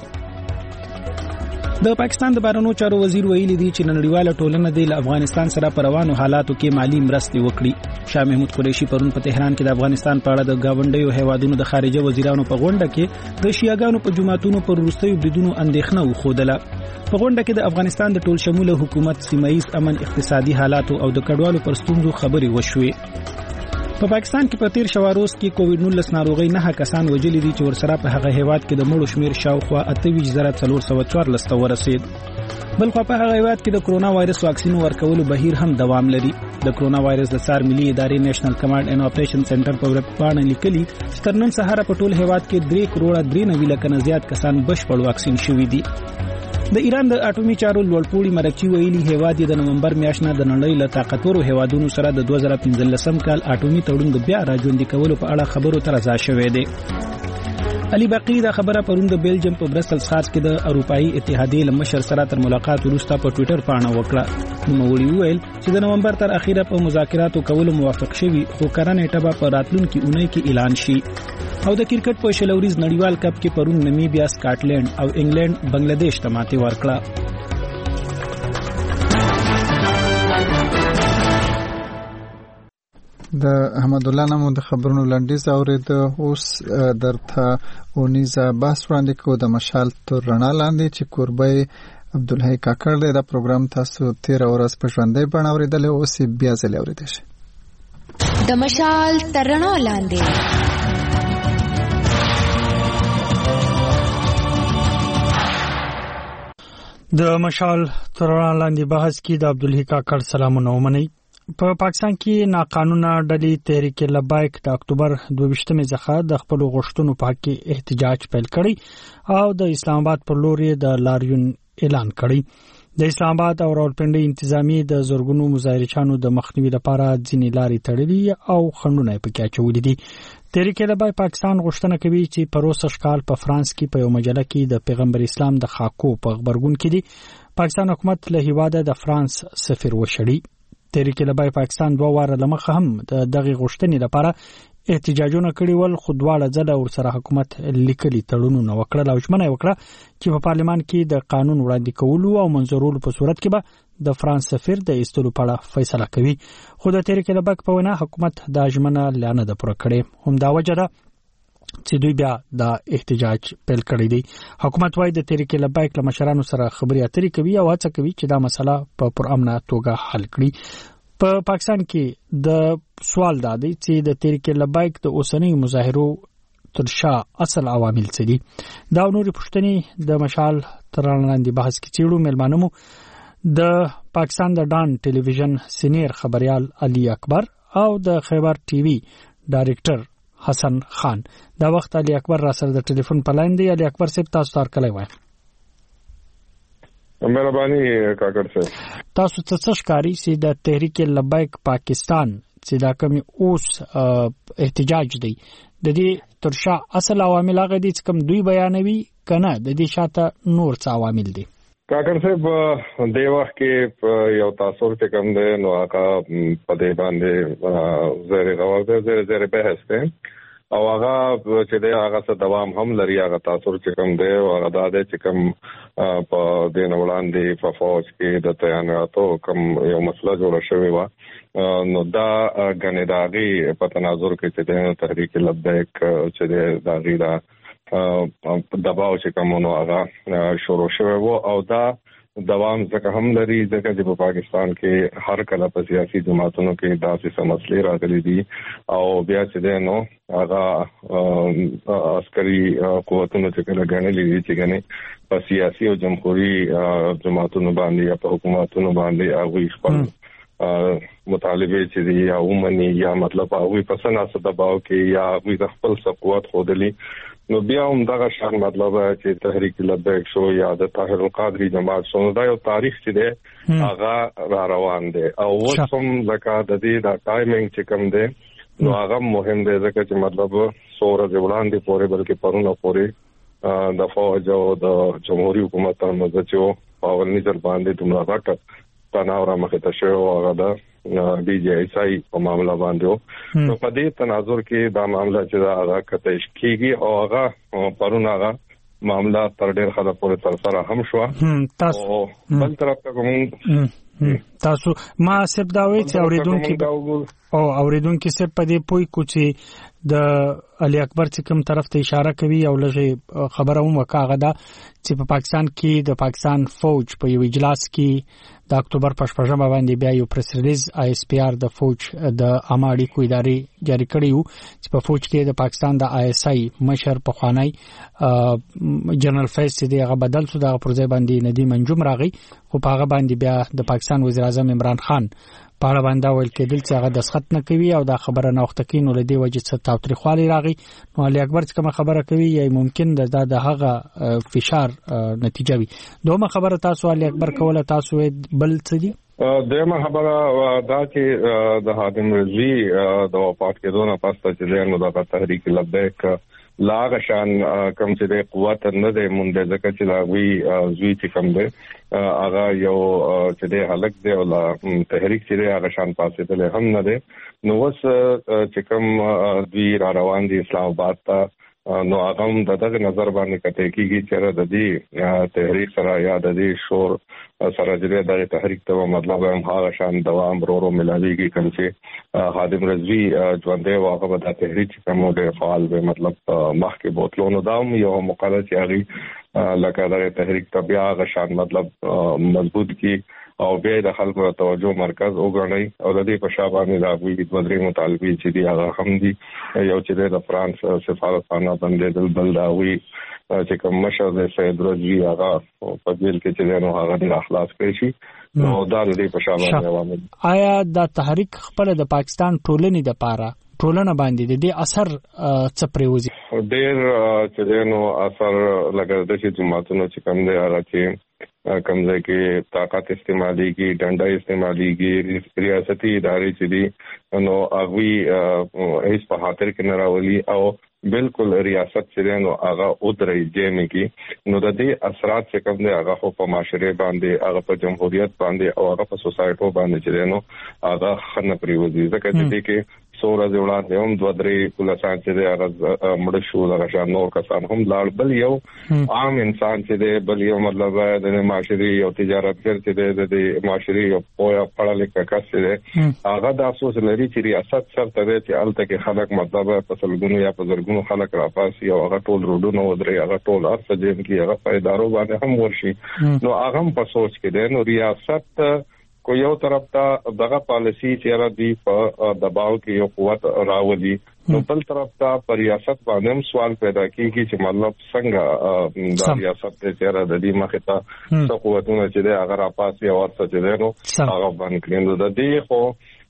د پاکستان د بهرنیو چارو وزیر ویلي دی چې نړیواله ټولنه د افغانستان سره په روانو حالاتو کې مالی مرستې وکړي. شاه محمود قریشي پرون په تهران کې د افغانستان په اړه د گاونډیو هیوادونو د خارجه وزیرانو په غونډه کې د شیعاګانو په جماعتونو پر وروستیو بریدونو اندېښنه وښودله. په غونډه کې د افغانستان د ټول شموله حکومت، سیمایي امن، اقتصادي حالاتو او د کډوالو پر ستونزو خبرې وشوې. په پاکستان کې په تیر شواروز کې کووډ-19 ناروغي 9 کسان وژلي دي چې ورسره په هغه هیواد کې د مړو شمیر شاوخوا 28,414 ته ورسید. بلخوا په هغه هیواد کې د کرونا وایرس واکسین ورکولو بهیر هم دوام لري. د کرونا وایرس د سار ملي ادارې نېشنل کمانډ اینډ اپریشن سنټر په ویب پاڼه لیکلي چې تر نن سهار په ټول هیواد کې 3.93 نه زیات کسان بشپړ واکسین شوي دي. د ایران د اټومي چارو لوړپوړي مرکچی ویلي هیواد د نومبر میاشت نه د نړۍ له طاقتورو هیوادونو سره د 2015 کال اټومي تړون د بیا راژوندي کولو په اړه خبرو ته رضا شوی دی. علي باقری دا خبره پرون د بیلجیم په برسلز ښار کې د اروپאי اتحادیې له مشر سره تر ملاقات وروسته په ټوئیټر پاڼه وکړه. نوموړي وویل چې د نومبر تر اخیره په مذاکراتو کولو موافق شوي، خو کره نیټه به په راتلونکي اونۍ کې اعلان شي. او د کرکټ په شلوريز نړیوال کپ کې پرون نمیبیا، سکاټلند او انګلند بنگلاديش ته ماتې ورکړه. د احمد الله نامو د خبرونو لنډیز اورید. اوس درته اونیزه بحث وړاندې کوو د مشال تر رڼا لاندې چې کوربه عبدالحی کاکړ دی. دا پروګرام تاسو 13 ورځ په ژوندۍ بڼه اوریدلی، اوس بیا ځلې اوریدلی شي. د مشال تر رڼا لاندې د مشال تر رڼا لاندې بحث کې د عبدالحی کاکړ سلامونه ومنئ. په پاکستان کې ناقانونه ډلې تحریک لبیک د اکتوبر 22 څخه د خپل غوښتنو په حق کې احتجاج پیل کړی او د اسلام آباد پر لور د لاریون اعلان کړی. د اسلام آباد او راولپنډي انتظامی د زورګونو مظاهرچانو د مخنیوي لپاره ځینې لارې تړلې او خنډونه پکې اچولي دي. تحریک لبیک پاکستان غوښتنه کوي چې په روسش کال په فرانس کې په یو مجله کې د پیغمبر اسلام د خاکو په خبرګون کې دی پاکستان حکومت له هیواده د فرانس سفیر وشړي. تحریک لبیک پاکستان 2 واره لمخه هم د دغه غوښتنې لپاره احتجاجونه کړي ول، خو دواړه ځله ورسره حکومت لیکلي تړونونه وکړل او ژمنه وکړه چې په پارلمان کې د قانون وړاندې کولو او منظورولو په صورت کې به د فرانس سفیر د ایستلو په اړه فیصله کوي. خو د تحریک لبیک په وینا حکومت دا ژمنه نه ده پوره کړې. همدا وجه ده چې دوی بیا د احتجاج پیل کړی دی. حکومت وايي د تحریک لبیک له مشرانو سره خبرې اترې کوي او هڅه کوي چې دا مسله په پرامنه توګه حل کړي. په پاکستان کې د سوال دا دی چې د تحریک لبیک د اوسنۍ مظاهرو تر شا اصل عوامل څه دي. دا نورې پوښتنې د مشال تر رڼا لاندې بحث کې څېړو. میلمانه مو د پاکستان د ډان ټلویزیون سینیر خبريال علي اکبر او د خیبر ټي وي ډایرکټر حسن خان. دا وخت علي اکبر را سره د ټلیفون په لاین دی. علي اکبر صاحب تاسو تار کله وای؟ مهرباني کاکړ صاحب. تاسو څه ښکاری چې د تحریک لبیک پاکستان چې دا کوم اوس احتجاج دی د دې ترشا اصل عوامل هغه دي چې کوم دوی بیانوي کنه د دې شاته نور څه عوامل دي؟ کاکر صاحب د وخت کې یو تاثر چې کوم دی نو هغه په دې باندې زری غوړ دی زری بحث دی او هغه چې دی هغه څه دوام هم لري. هغه تاثر چې کوم دی او هغه د دې چې کوم په دې نه وړاندې په فوج کې د تعیناتو کوم یو مسله جوړه شوې و نو دا غنې داغي په تناظر کې چې د تحریک لبیک چې د داغي دا دباو چې کوم نو هغه شروع شوی و او دا دوام ځکه هم لري ځکه چې په پاکستان کې هر کله په سیاسي جماعتونو کې داسې مسلې راغلي دي او بیا چې دی نو هغه عسکري قوتونو چې کله غنلې دي چې غنې په سیاسي او جمهوریت جماعتونو باندې یا په حکومتونو باندې هغه خپل مطالبه چې دی یا ومني یا مطلب هغه په سناسه دباو کې یا هغه خپل قوت خودلی نو بیا هم دغه شان مطلب چې تحریک لبیک شو یا د طاهر القادری جماعت شو دا یو تاریخ چې دی هغه را روان دی او وسم زکات د دې د ټایمینګ چې کم دی نو هغه مهم دی ځکه چې مطلب سوره وړاندې پورې بلکې پرونه پورې د فوج او د جمهوریت حکومت تر مزچو او نظر باندې دومره غټ تناور مخه ته شو هغه د ډي جي اس آی په معاملې باندې نو په دې تناظر کې دا معاملې چې دا هغه کتهش کیږي او هغه پرونه هغه معاملې تر ډېر حد پورې تر سره هم شو تاسو بل طرف ته کوم تاسو ما سب دا وی چې اوریدونکو سب په دې پوي کوچي د علي اکبر چې کوم طرف ته اشاره کوي او لږه خبره هم وکاغه دا چې په پاکستان کې د پاکستان فوج په یو اجلاس کې د اکتوبر په 15 باندې بیا یو پریس ریلیز آی اس پی آر د فوج د اماړي کو ادارې جاری کړی وو چې په فوج کې د پاکستان د آی اس آی مشر په خوانی جنرال فیض چې دغه بدل شو د پروژې باندې ندی منجوم راغی خو په هغه باندې بیا د پاکستان وزیر اعظم عمران خان په اړه باندې ویل کېدل چې هغه دسخط نه کوي او دا خبره نه وخت کې نو لدی وجه څه تاوتریخوالي راغی نو علي اکبر چې کوم خبره کوي یا ممکن د هغه فشار نتیجه وي. دومره خبره تاسو علي اکبر کوله تاسو بل څه دي؟ دغه خبره دا چې د حاتم رضوی د وفات کېدو نه پس چې نو د تحریک لبیک لاغه شان کم چې د قوت نه د مونږ ځکه چې لا وی زوی چې کم دی هغه یو چې د حلق دی او تحریک چې هغه شان پاسې ته هم نه دی نو وس چې کم دوی را روان دي اسلام آباد ته نو هغه دغه نظر باندې کته کیږي چې د دې تحریک سره یا د دې شور سره چې د تحریک ته مطلب هم هغه شان دوام ورو ملاويږي کوم چې حاتم رضوی ژوندې واغه د تحریک کوم ډېر فعال به مطلب مخکې بوتلونو داوم یو مقاله چې هغه لکه د تحریک تبع هغه شان مطلب مضبوط کی او بیا د خلکو توجه مرکز وګڼي او د دې په شابه نه راوي د ودرې مطالبه چې دی هغه هم دي یو چې د فرانس سفارتخانه باندې بل داوي چې کوم مشر د سید رضوی هغه په دې کې چې نو هغه د اخلاص کوي شي نو دا د دې په شابه عوامل آیا د تحریک خپل د پاکستان ټولنې د پاره ټولنه باندې د دې اثر څه پریوزي ډېر چې نو اثر لګر د چې جماعتونو چې کوم دی هغه چې کمزې کې طاقت استعمالي کی ډنډا استعمالي کی ریاستي ادارې چې دي نو هغه هیڅ په خاطر کې نه راولي او بالکل ریاست چې نو هغه ودرې جېمه کې نو د دې اثرات چې کوم دي هغه په معاشره باندې هغه په جمهوریت باندې او هغه په سوسایټو باندې چې نو هغه خنه پریوزي ځکه چې کې سورہ وړاندې هم دوه درې پولیسان چې هغه مړ شو هغه شان نور کسان هم لاړ بل یو عام انسان چې دی بل یو مطلب د معاشري او تجارتګر چې د معاشري او پوهه پړه لیکه کس دی هغه د افسوس لري چې ریاست سره ته چې الته کې خلک مطلب په سلګونو یا په زرګونو خلک راپاسي او هغه ټول روډونو ودرې هغه ټول ارڅ جیم کې هغه په ادارو باندې هم ورشي نو هغه په سوچ کې دی نو ریاست کو یو طرف ته دغه پالیسی چې را دي په دباو کې یو قوت راولي نو بل طرف ته پر ریاست باندې هم سوال پیدا کیږي چې مطلب څنګه د ریاست چې را د دې مخه ته څو قوتونه چې هغه راپاسي او څه چې نو هغه باندې کړي د دې خو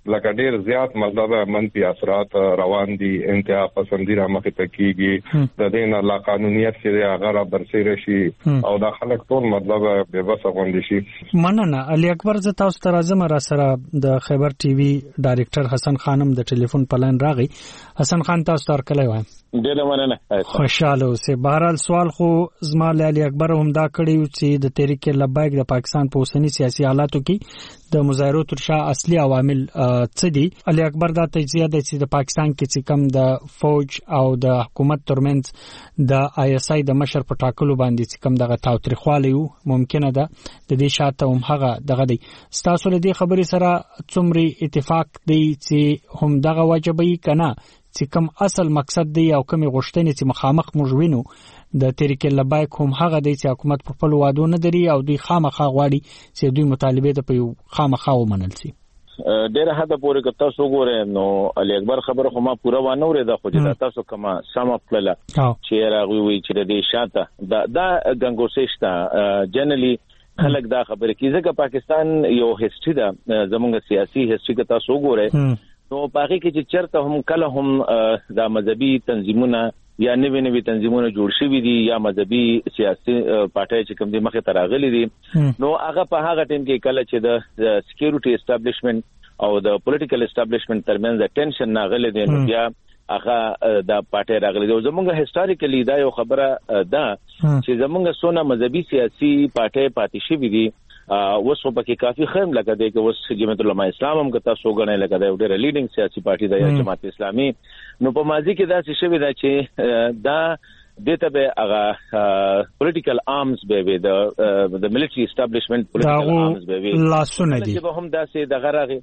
لکه ډیر زیات مطلب منفي اثرات روان دي انتها پسندي را مخې ته کیږي د دې نه لا قانونیت چې هغه را برسېره شي او دا خلک ټول مطلب به بس غونډي شي. مننه علي اکبر ز تاسو ته راځم را سره د خیبر ټي وي ډایریکټر حسن خانم د ټلیفون په لاین راغی. حسن خان تاسو ته کله وایم ډېر مننه. خوشاله اوسه. بهرحال سوال خو زما علي اکبر هم دا کړی چې د تحریک لبیک د پاکستان په اوسنی سیاسي حالاتو کې د مظاهرو تر شا اصلي عوامل څه دي؟ علي اکبر دا تجزیه ده چې د پاکستان کې چې کم د فوج او د حکومت ترمنځ د آی اس آی د مشر په ټاکلو باندې چې کم دغه تاوتریخوالی ممکنه ده د دې شاته هم هغه دغه دی. ستاسو له دې خبرې سره څومره اتفاق دی چې هم دغه واجبې کنه چې کوم اصل مقصد دی او کوم غوښتنې چې مخامخ موږ وینو د تحریک لبیک هم هغه دی چې حکومت په خپل وعدو نه دري او دوی خامخا غواړي چې دوی مطالبه د په خامخا ومنل شي. ډېر حد پورې که تاسو وګورئ نو علي اکبر خبره خو ما پوره وانه ورېده خو چې تاسو کومه سم خپل چې راغوي وي چې د دې شاته دا ګنګوسې شته جنرالي خلک دا خبره کوي ځکه پاکستان یو هیستوري ده زموږ سیاسي هیستوري که تاسو وګورئ نو پاکي کې چې چرته هم کله هم دا مذهبي تنظیمونه یا نوی تنظیمونه جوړ شوي دي یا مذهبي سیاسي پارټي چې کوم دي مخه تراغلي دي نو هغه په هغه ټیم کې کله چې د سکیورټي اسټابلیشمنت او د پولیټیکل اسټابلیشمنت ترمنځ د ټینشن ناغلي دي نو بیا هغه د پارټي راغلي دي. زموږ هیستوریکلی دا یو خبره ده چې زموږ سونه مذهبي سیاسي پارټي پاتې شوي دي اوس په کې کافي خیم لګا دی چې اوس جمعیت العلماء اسلام هم کته سوګنه لګا دی ډېر لیډینګ سیاسي پارټي دی جماعت اسلامي نو په ماضي کې دا څه شوی دا چې دا دته به هغه پولیټیکل آرمز به د ملټری اسټابلیشمنت پولیټیکل آرمز به لاسونه دي چې هم داسې د غراغي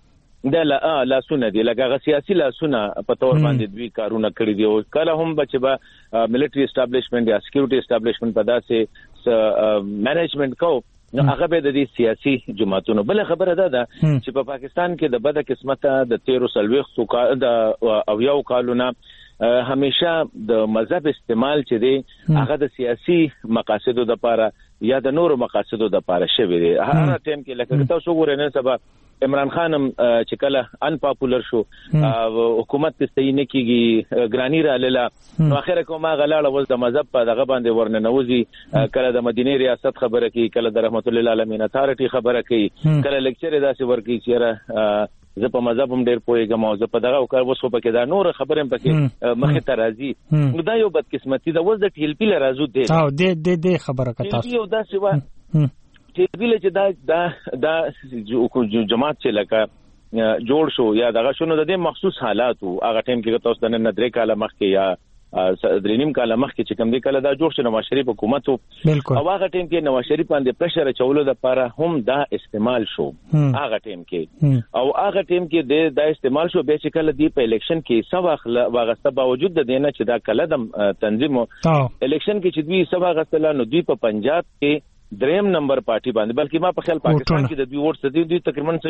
د لاسونه دي لکه سیاسي لاسونه په تور باندې دوی کارونه کړی دي او کله هم بچ به ملټری اسټابلیشمنت یا سکیورټي اسټابلیشمنت په داسې مینجمنت کو نو هغه به د دې سیاسي جماعتونو بل خبره ده چې په پاکستان کې د بد قسمته د 13 د اویاو کالونه همیشه د مذهب استعمال چې دی هغه د سیاسي مقاصدو د لپاره یا د نورو مقاصدو د لپاره شوی دی. هر ټیم کې لکه تاسو وګورئ نن سبا عمران خان چې کله ان پاپولر شو حکومت ته صحیح نه کیږي ګرانی را لاله نو اخر کومه غلاړه وز د مذهب په دغه باندې ورننوزي کله د مدینه ریاست خبره کوي کله د رحمت الله العالمین اتھارټي خبره کوي کله لیکچر داسې ورکی چې زه په مذهب هم ډېر پوهېږم او زه په دغه وکړ اوس خو پکې دا نور خبرې هم پکې مخې ته راځي نو دا یو بدقسمتي ده. اوس د ټي ایل پي له رازو دی د خبره که تاسو یو داسې وه ټي ایل پي له چې دا جماعت چې لکه جوړ شو یا دغه شو نو د دې مخصوص حالاتو هغه ټایم کې تاسو د نن 3 کاله مخکې یا درېنیم کاله مخکې چې کوم دی کله دا جوړ شو نواز شریف حکومت او هغه ټیم کې نواز شریف باندې پرشر چولو د لپاره هم دا استعمال شو هغه ټیم کې او هغه ټیم کې دا استعمال شو به چې کله دی په الیکشن کې سبا واغسته باوجود د دینه چې دا کله د تنظیم الیکشن کې چې دوی سبا غسله نو دوی په پنجاب کې دریم نمبر پارټي باندې بلکې ما په خیال پاکستان کې د دوی ووټ دوی تقریبا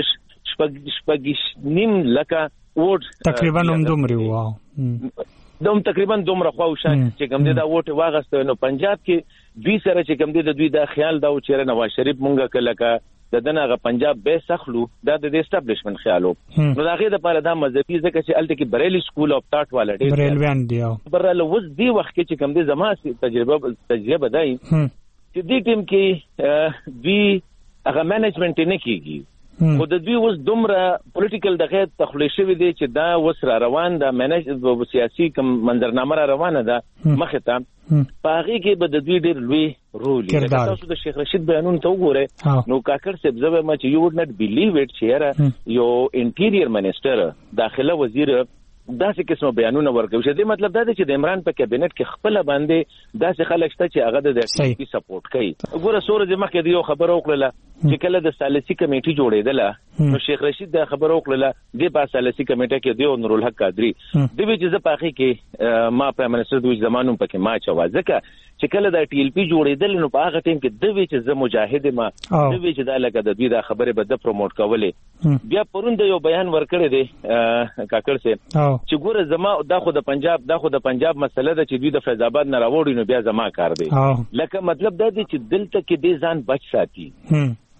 شپږ نیم لکه ووټ تقریبا هم دومره واو دوم تقریبا دومره خواوشان چې کوم دی دا ووټ واغسته نو پنجاب کې دوی سره چې کوم دی د دوی دا خیال دا چې نواز شریف مونږه کله کا د دغه پنجاب به سخلو دا د اسټابلیشمنت خیالو نو دا غي د پاره دا مذهبي ځکه چې الته کې بریلی سکول اف ثاټ والا ډېر بریلویان دی برله وز دی وخت کې چې کوم دی زما تجربه دای چې دې ټیم کې دوی هغه مینجمنت نه کیږي خو د دوی اوس دومره پولیټیکل دغه تخلیص شوی دی چې دا اوس را روان ده منیج سیاسي کوم منظرنامه را روانه ده مخه ته پاغي کې به د دوی ډېر لوی رول لري. تاسو د شیخ رشید بیانون ته وګورئ نو کاکړ صاحب زبر ما چې یو وډ نټ بیلیو اټ چې یو انټیریئر منسٹر داخله وزیر داسې قسمه بیانونه ورکوي چې د مطلب دا دی چې د عمران په کابینټ کې خپل باندې داسې خلک شته چې هغه د سیاسي سپورټ کوي. وګوره سورج مخکې دی یو خبر وکړه چې کله د سالسي کمیټي جوړېدله نو شیخ رشید دا خبر وکړه د په سالسي کمیټه کې دی نور الحق قادری د وی چې زپاخي کې ما پرایم منسٹر دوی زمانو پکې ما چوا ځکه چې کله د ټي ایل پی جوړېدل نو په هغه ټیم کې د وی چې زه مجاهد ما د وی چې دا لکه د دوی دا خبره به د پروموټ کولې بیا پروند یو بیان ورکړی دی کاکړ سه چې ګوره زما دا خو د پنجاب مسله ده چې دوی د فیض آباد نه راوړي نو بیا زما کار دی لکه مطلب دا دی چې دلته کې دې ځان بچ ساتي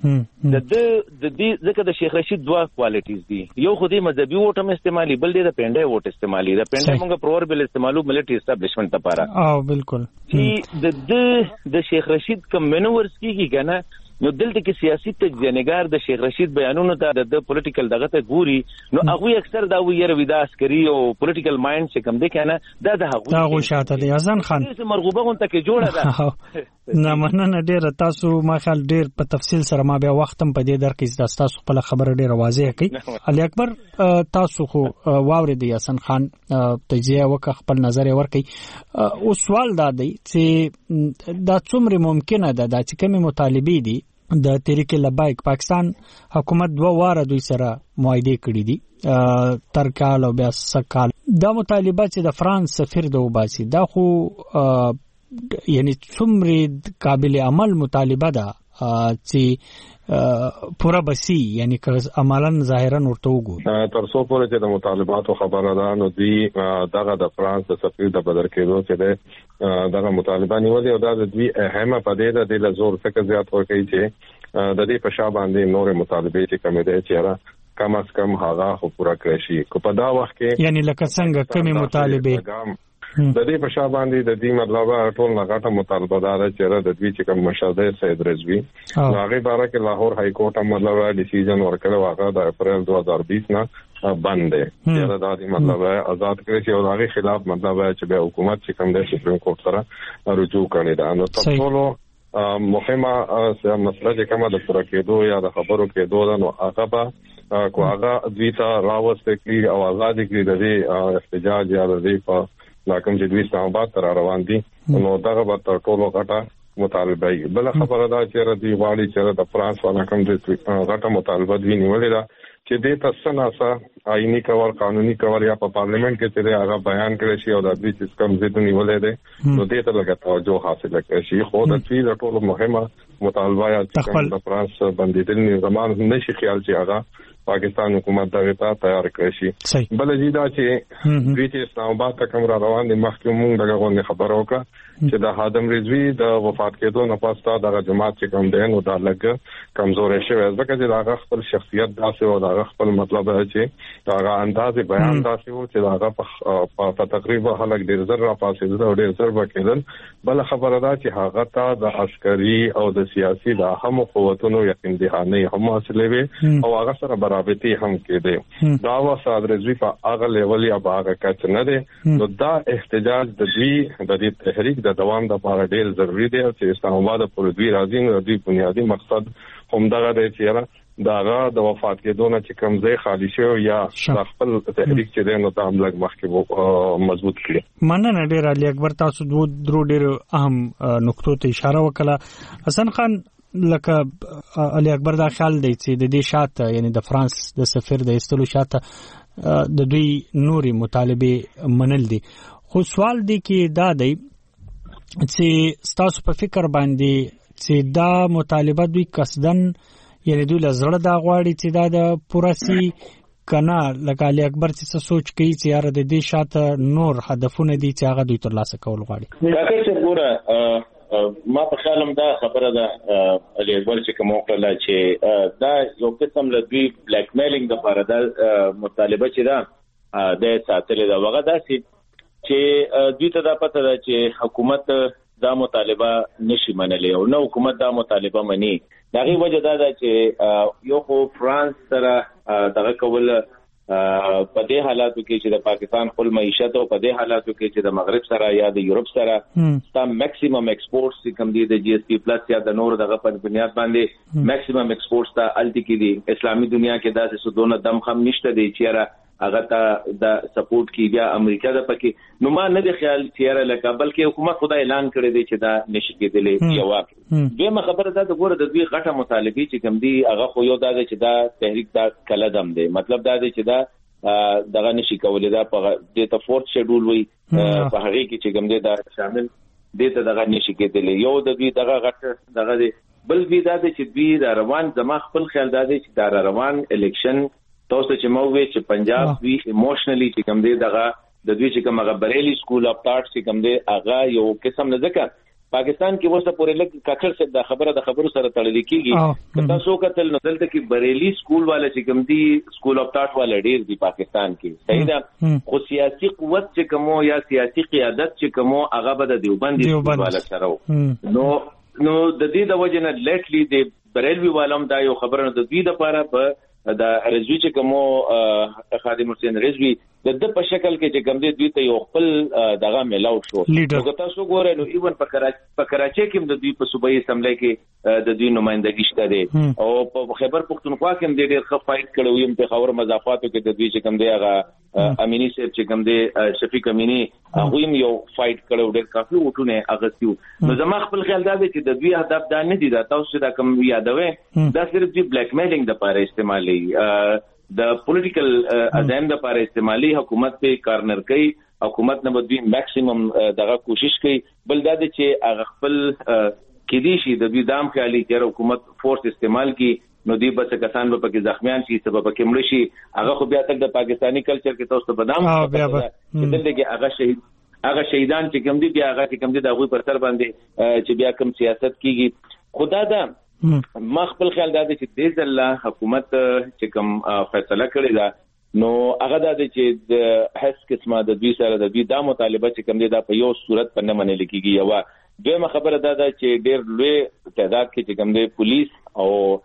د دې ځکه د شیخ رشید دوه کوالټیز دي. یو خو دې مذهبي ووټ هم استعمالي، بل دې د پینډای ووټ استعمالي. د پینډای موږ پرووربل استعمالو ملټری اسټابلیشمنت لپاره بالکل چې د شیخ رشید کوم منورز کیږي کنه، نو دلته کې سیاسي تجزیه‌نګار د شیخ رشید بیانونو ته د پولیټیکل دغه ته ګوري، نو هغه اکثر دا ویره ودا عسکري او پولیټیکل مایند چې کوم دی کنه دا هغه شاته دی. اذان خان مرغوبه غونته کې جوړه ده. نه مننه ډیر تاسو ما خیال ډیر په تفصیل سره ما بیا وختم په دې درکې تاسو خپل خبره ډیر واضح کړي. علي اکبر تاسو خو واورید حسن خان تجزیه وک خپل نظر ورکړي. او سوال دا دی چې دا څومره ممکنه ده چې کومه مطالبه دي د تحریک لبیک پاکستان حکومت 2 واره دوی سره معاهده کړی دي تر کال او بیا سکال. دا مطالبه چې د فرانس سفیر د وباسي دا خو یعنی څومره قابل عمل مطالبه ده چې پورا بسی یعنی که عملاً ظاهراً ورته وګورو تر څو پورې چې د مطالباتو خبره ده نو دی دغه د فرانس د سفیر د بدر کېدو چې دغه مطالبه نیولې او دا د دوی اهمه پدې ده د زور څخه زیات ورکوي چې د دې په شابه باندې نور مطالبه چې کومه ده چې کم از کم هغه خو پورا کړی شي. کو په دا وخت کې یعنی لکه څنګه کومه مطالبه د دې په شابه باندې د دې مطلب ټول نغاټه مطالبه ده چې د دوی چې کوم مشاهده سید رضوی هغه باره کې لاهور های کورټ مطلب ډیسیژن ورکړ واغه د اپریل 2020 نه بند دی چې دا د مطلب آزاد کړی چې هغه خلاف مطلب چې به حکومت چې کوم د سپریم کورټ سره رجوع کړي دا نو ټولو مهمه مسله چې کومه د پوره کېدو یا د خبرو کېدو نو هغه به کو هغه دوی ته راوستي کړي او آزاد کړي د دې احتجاج یا د دې په لکه چې دوی اسلام آباد تر روان دي نو دغه به تر ټولو غټه مطالبه وي. بل خبره دا چې د واړی چې د فرانس والا کوم د غټه مطالبه دی نیولې ده چې د تاسناسه آئینی کور قانوني کور یا په پارلیمنت کې چې هغه بیان کړی شي او د دې سیستم زیاتو نیولې ده نو دې ته لږه توجه حاصل کړي شي. خو د دې ټولو مهمه مطالبه یا چې د فرانس باندې د زمان نشي خیال چې هغه پاکستان حکومت دغه ته تیار کړی شي. بل جیدا چې دوی چې اسلام آباد ته کوم را روان دي مخکې مونږ دغه غونډه خبرو وکړه چې د حادم رضوی د وفات کېدو نه پاسته دغه جماعت چې کوم دی نو دا لږ کمزورې شوی ځکه چې دغه خپل شخصیت داسې او دغه خپل مطلب چې دغه انداز بیان داسې و چې دغه په تقریبا خلک ډیر زر را پاسېدل او ډیر زر وکیدل. بل خبره ده چې هغه ته د عسکري او د سیاسي د اهم قوتونو یقین دهانه هم حاصلې وي او هغه سره برابرتي هم کېده. دا وساد رضوی په هغه لیول یا هغه کچ نه ده نو دا احتجاج د دې د دې تحریک د دوام لپاره ډیر ضروری دی چې اسلام آباد پر دوی راځي نو دوی بنیادی مقصد هم دغه دی چې داغه د وفات کېدو نه چې کوم ځای خالی شو یا خپل تحریک چې دی نو دا هم لږ مخکې مضبوط کړي. مننه ډیر علي اکبر تاسو درو ډیر اهم نقطو ته اشاره وکړه. حسن خان لکه علي اکبر دا خیال دی چې د دې شاته یعنی د فرانس د سفیر د استلو شاته د دوی نوري مطالبه منل دي. خو سوال دی کې دا دی چې تاسو په فکر باندې چې دا مطالبه دوی قصدن یعنی دوی لزړه دا غواړي چې دا د پوراسي کنا لکه علي اکبر چې سوچ کوي چې یاره د دې شاته نور هدفونه دي چې هغه دوی ترلاسه کول غواړي. کاکا چې ګوره ما په خیالم دا خبره ده علي اکبر چې کوم وکړه چې دا یو قسم له دوی بلیک میلینګ د لپاره دا مطالبه چې دا د ساتلې دا وغه داسې چې دوی ته دا پته ده چې حکومت دا مطالبه نشي منلې او نو حکومت دا مطالبه مني. دغه وجه دا ده چې یو خو فرانس سره دغه کول په دې حالاتو کې چې د پاکستان خپل معیشت او په دې حالاتو کې چې د مغرب سره یا د یورپ سره تا میکسیمم ایکسپورټس کوم دي د جی اس پی پلس یا د نور دغه په بنیاد باندې میکسیمم ایکسپورټس ته الټی کې دي. اسلامي دنیا کې دا څه دونه دم خم نشته دی چې هغه ته د سپورټ کی بیا امریکا د پکې نو ما نه دی خیال چې لکه بلکې حکومت خدای اعلان کړی دی چې دا نشي کېدلی. یو دغه خبره ده د ګوره د دوی غټه مطالبه چې کوم دی هغه خو یو دا چې دا تحریک دا کلدم دی مطلب دا دی چې دا دغه نشي کولای دا په د فورث شیډول وي په هغه کې چې کوم دی دا شامل دي ته دغه نشي کېدلی. یو د دوی دغه غټ دغه دی بل وی دا چې دوی د روان زما خپل خیال دا دی چې دا روان الیکشن تاسو چې مو وی چې پنجاب وی ایموشنلی چې کوم دی دغه د دوی چې کوم هغه بریلی سکول اف ثاټ چې کوم دی هغه یو قسم نه ځکه پاکستان کې وسه پورې لګ کاکړ څخه د خبرو سره تړلې کیږي تاسو کتل نو دلته کې بریلی سکول والا چې کوم دي سکول اف ټاټ والا ډیر دي پاکستان کې صحیح ده خو سیاسي قوت چې کومو یا سیاسي قیادت چې کومو هغه به د دیوبند سکول والا سره نو د دې د وجه نه لیټلی د بریلوي والم دا یو خبره د دې لپاره په د رضوی چې کومو خادم حسین رضوی د په شکل کې چې کوم دوی ته یو خپل دغه ملاو شو نو تاسو ګورئ نو ایون په کراچۍ کې د دوی په صوبایي اسمبلی کې د دوی نمائندګي شته دي او په خیبر پختونخوا کې د ډېر ښه فایټ کړو یم په خبر مضافاتو کې د دوی چې کوم دی هغه امینی صاحب چې کوم دی شفیق امینی هغه یو فایټ کړو ډېر کافي وټونه اغستیو نو زما خپل خیال دا دی چې د دوی هدف دا نه دي دا تاسو دا کوم یادوي دا صرف دی بلیک میلینګ د لپاره استعمالي د پولیټیکل اجنډا د لپاره استعمالي حکومت په کارنر کوي حکومت نه بدوی میکسیمم دغه کوشش کوي بل دا چې هغه خپل کېدی شي د دوی دام خیالي چې حکومت فورس استعمال کی نو دی بس کسان به پکې زخمیان شي سبب کې مړ شي هغه خو بیا تک د پاکستانی کلچر کې تاسو بدام چې هغه شهیدان چې کوم دي بیا هغه چې کوم دي د هغه پر سر باندې چې بیا کوم سیاست کیږي خدا دا ما خپل خیال دا دی چې د ځله حکومت چې کوم فیصله کړی دا نو هغه دا دی چې د هیڅ قسمه د دوی سره د دوی دا مطالبه چې کوم دی دا په یو صورت په نه منل کیږي یو دویمه خبره دا ده چې ډېر لوی تعداد کې چې کوم دی پولیس او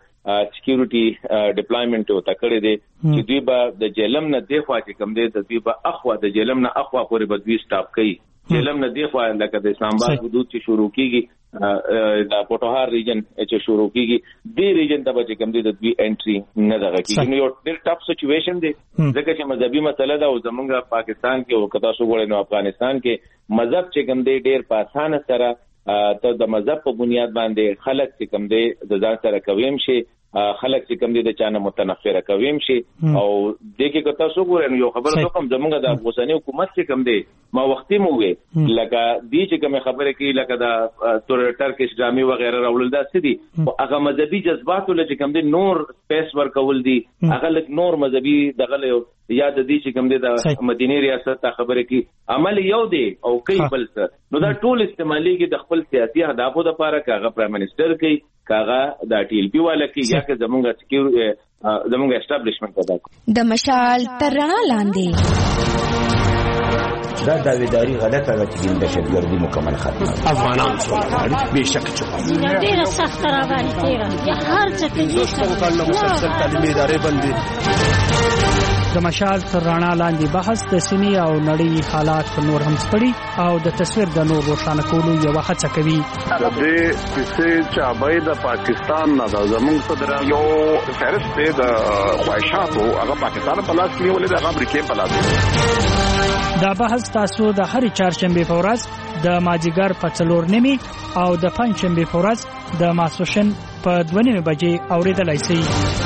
سکیورټي ډیپلایمنٹ او تکړه دي چې دوی به د جیلم نه دی خوا چې کوم دی د دوی به اخوا د جیلم نه اخوا پورې به دوی سټاپ کوي جیلم نه دی خوا لکه د اسلام آباد حدود چې شروع کیږي د پټوهار ریجن چې شروع کیږي دی ریجن ته به کوم دی د دوی انټری نه دغه کیږي نو یو ډېر ټاپ سچويشن دی ځکه چې مذهبي مسله ده او زمونږ پاکستان کې او کتا سو غوړې نو افغانستان کې مذهب چې کوم دی ډېر په اسانه سره ته د مذهب په بنیاد باندې خلک چې کوم دی د ځان سره کویم شي خلک چې کوم دي د چانه متنفره کویم شي او د کې کتا سو ګورن یو خبره کوم زمونږ د افغانستاني حکومت چې کوم دی ما وختي مو وي لکه دی چې کوم خبره کوي لکه د ټرکیش ډرامي وغیرہ راول دا سدي هغه مذهبي جذبات ول چې کوم دي نور سپیس ورکول دي هغه لک نور مذهبي دغه یا د دې چې کوم دي د مدینه ریاست ته خبره کوي عمل یو دی او کوي بل څه نو دا ټول استعمالي کې د خپل سیاسي اهدافو لپاره کاغه پرایم منسٹر کوي کاغه د ټی ایل پی والا کې یا که زمونږ اسټابلیشمنت ادا د مشال تر رڼا لاندې دا داویداری غلطه ده چې د دهشتګردي مکمل ختمه افغانان څو به شک چوکا ډیره سخت راغلی تیرا یا هر څه کې څنګه مسلسل تعلیمي ادارې بندي د مشال تر رڼا لاندې بحث د سیمې او نړۍ حالات نور هم سپړي او د تصویر د نور روښانه کولو یو هڅه کوي د دې چې چابای د پاکستان نه د زمونږ صدر یو فهرست د خواهشاتو هغه پاکستان په لاس کې ولې د امریکا په لاس دا بحث تاسو د هر چهارشنبه په ورځ د ماجیګر په 4:30 او د پنځشنبه په ورځ د ماسوشن په 2:30 بجې اوریدلای شئ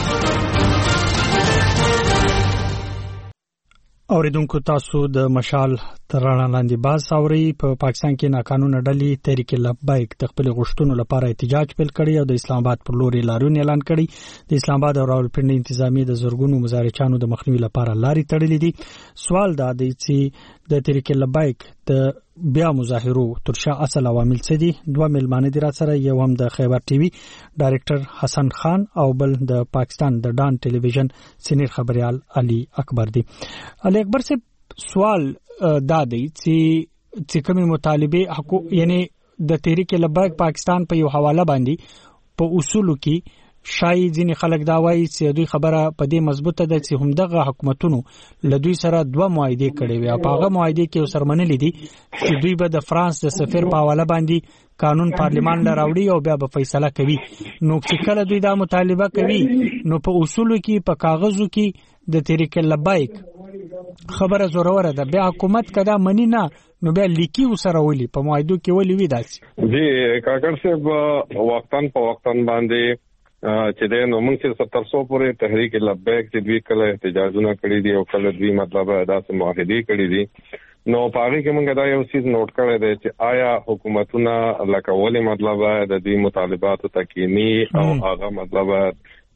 اوریدونکو تاسو د مشال تر رڼا لاندې باز اوري په پاکستان کې ناقانونه ډلې تحریک لبیک د خپل غوښتنو لپاره احتجاج پیل کړی او د اسلام آباد پر لور لاریون اعلان کړی د اسلام آباد او راولپنډي انتظامی د زورګونو مظاهرچانو د مخنیوي لپاره لاري تړلې دي سوال دا دی چې د تحریک لبیک د بیا مظاهرو ترشا اصل عوامل څه دي دوه ملمانه دي را سره یو هم د خیبر ټي وي ډایرکټر حسن خان او بل د پاکستان د ډان ټلویزیون سینیر خبريال علي اکبر دي علي اکبر سے سوال دا دی چې کومه مطالبه حقوق یعنی د تحریک لبیک پاکستان په یو حواله باندې په اصولو کې شای ځینې خلک دا وایي چې دوی خبره په دې مضبوطه ده چې همدغه حکومتونو له دوی سره دوه معاهده کړي وي په هغه معاهده کې سرمنلي دي چې دوی به د فرانس د سفیر په حواله باندې قانون پارلیمان له راوړي او بیا به فیصله کوي نو چې کله دوی دا مطالبه کوي نو په اصولو کې په کاغذو کې د تحریک لبیک خبره زوروره ده بیا حکومت کدا منی نه نو بیا لیکي وسره ولي په معاهده کې ولي وي داسې جی کاکړ صاحب وقتن په وقتن باندې چې د نو موږ چې 1700 پورې تحریک لبیک چې دوی کله احتجاجونه کړی دي او کله دوی مطلب داسې معاهده کړی دي نو پاره کې موږ دا یو چیز نوٹ کړی دی چې آیا حکومتونه لکه ولې مطلب د دې مطالبات تکینی او هغه مطلب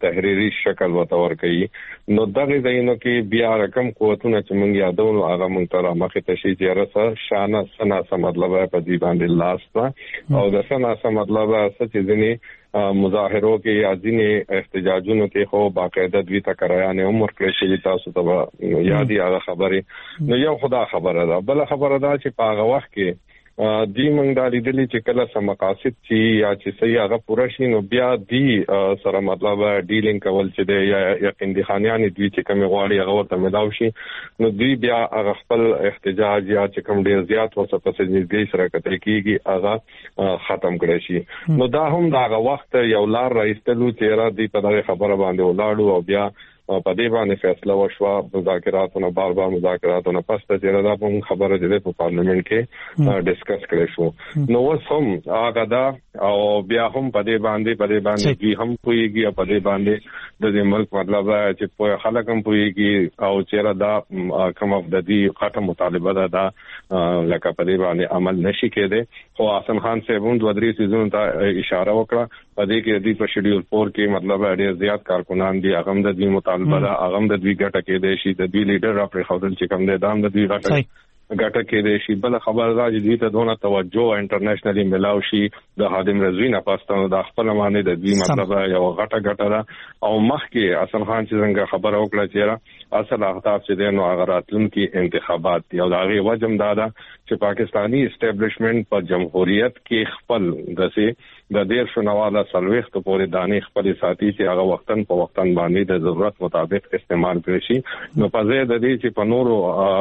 تحریری شکل وتور کوي نو دغه ځینو کې بیا رقم قوتونه چې موږ یادونو هغه موږ تر مخه تشي چیرې شانه سنا سم مطلب په دې باندې لاس او د سنا سم مطلب څه چې ځنی مظاهرو کې یا ځنی احتجاجونو کې خو باقاعده دوی تکرایانه عمر کړی شي تاسو ته یادي هغه خبره نو یو خدا خبره ده بل خبره ده چې په هغه وخت کې دی موږ د لیدلې چې کله سم مقاصد چې یا چې صحیح هغه پوره شي نو بیا دی سره مطلب ډیلینګ کول چې دی یا یقین دي خانيان دوی چې کوم غواړي هغه ورته ملاو شي نو دوی بیا هغه خپل احتجاج یا چې کوم ډیر زیات وسه په نږدې سره کتل کیږي هغه ختم کړي شي نو دا هم دا هغه وخت یو لار راځتلو چې را دي په دغه خبره باندې ولاړو او بیا په دې باندې فیصله وشوه مذاکراتونو بار مذاکراتونو پس ته چې دا په خبره ده په پارلیمنت کې ډیسکس کړي شو نو وسم هغه دا او بیا هم په دې باندې کی هم کویږي په دې باندې د دې ملک مطلب چې په خلک هم کویږي او چې دا کوم اف د دې خاطر مطالبه ده لکه په دې باندې عمل نشي کېده خو حسن خان صاحب هم د درې سيزونو ته اشاره وکړه په دې کې د شیډول 4 کې مطلب ډېر زیات کارکونان دي هغه د دې مطالبه ده هغه د دوی ګټه کې دي شي د دوی لیډر را پر خودل چې کوم دي دام د دوی ګټه کې دي شي بل خبر راځي دوی ته دونه توجه انټرنیشنلی ملاو شي د خادم رضوی نه پاستانو د خپل معنی د دوی مطلب یو غټه ده او مخکې حسن خان چې څنګه خبر وکړه چې اصل اهداف چې دي نو هغه راتلونکي انتخابات دی او دا غي وجم دادا چې پاکستانی اسټابلیشمنت په جمهوریت کې خپل دسه د ډیر شنواله سلويخت پورې دانې خپل ساتي چې هغه وختن په وختن باندې د ضرورت مطابق استعمال کړي شي نو په ځای د دې چې په نورو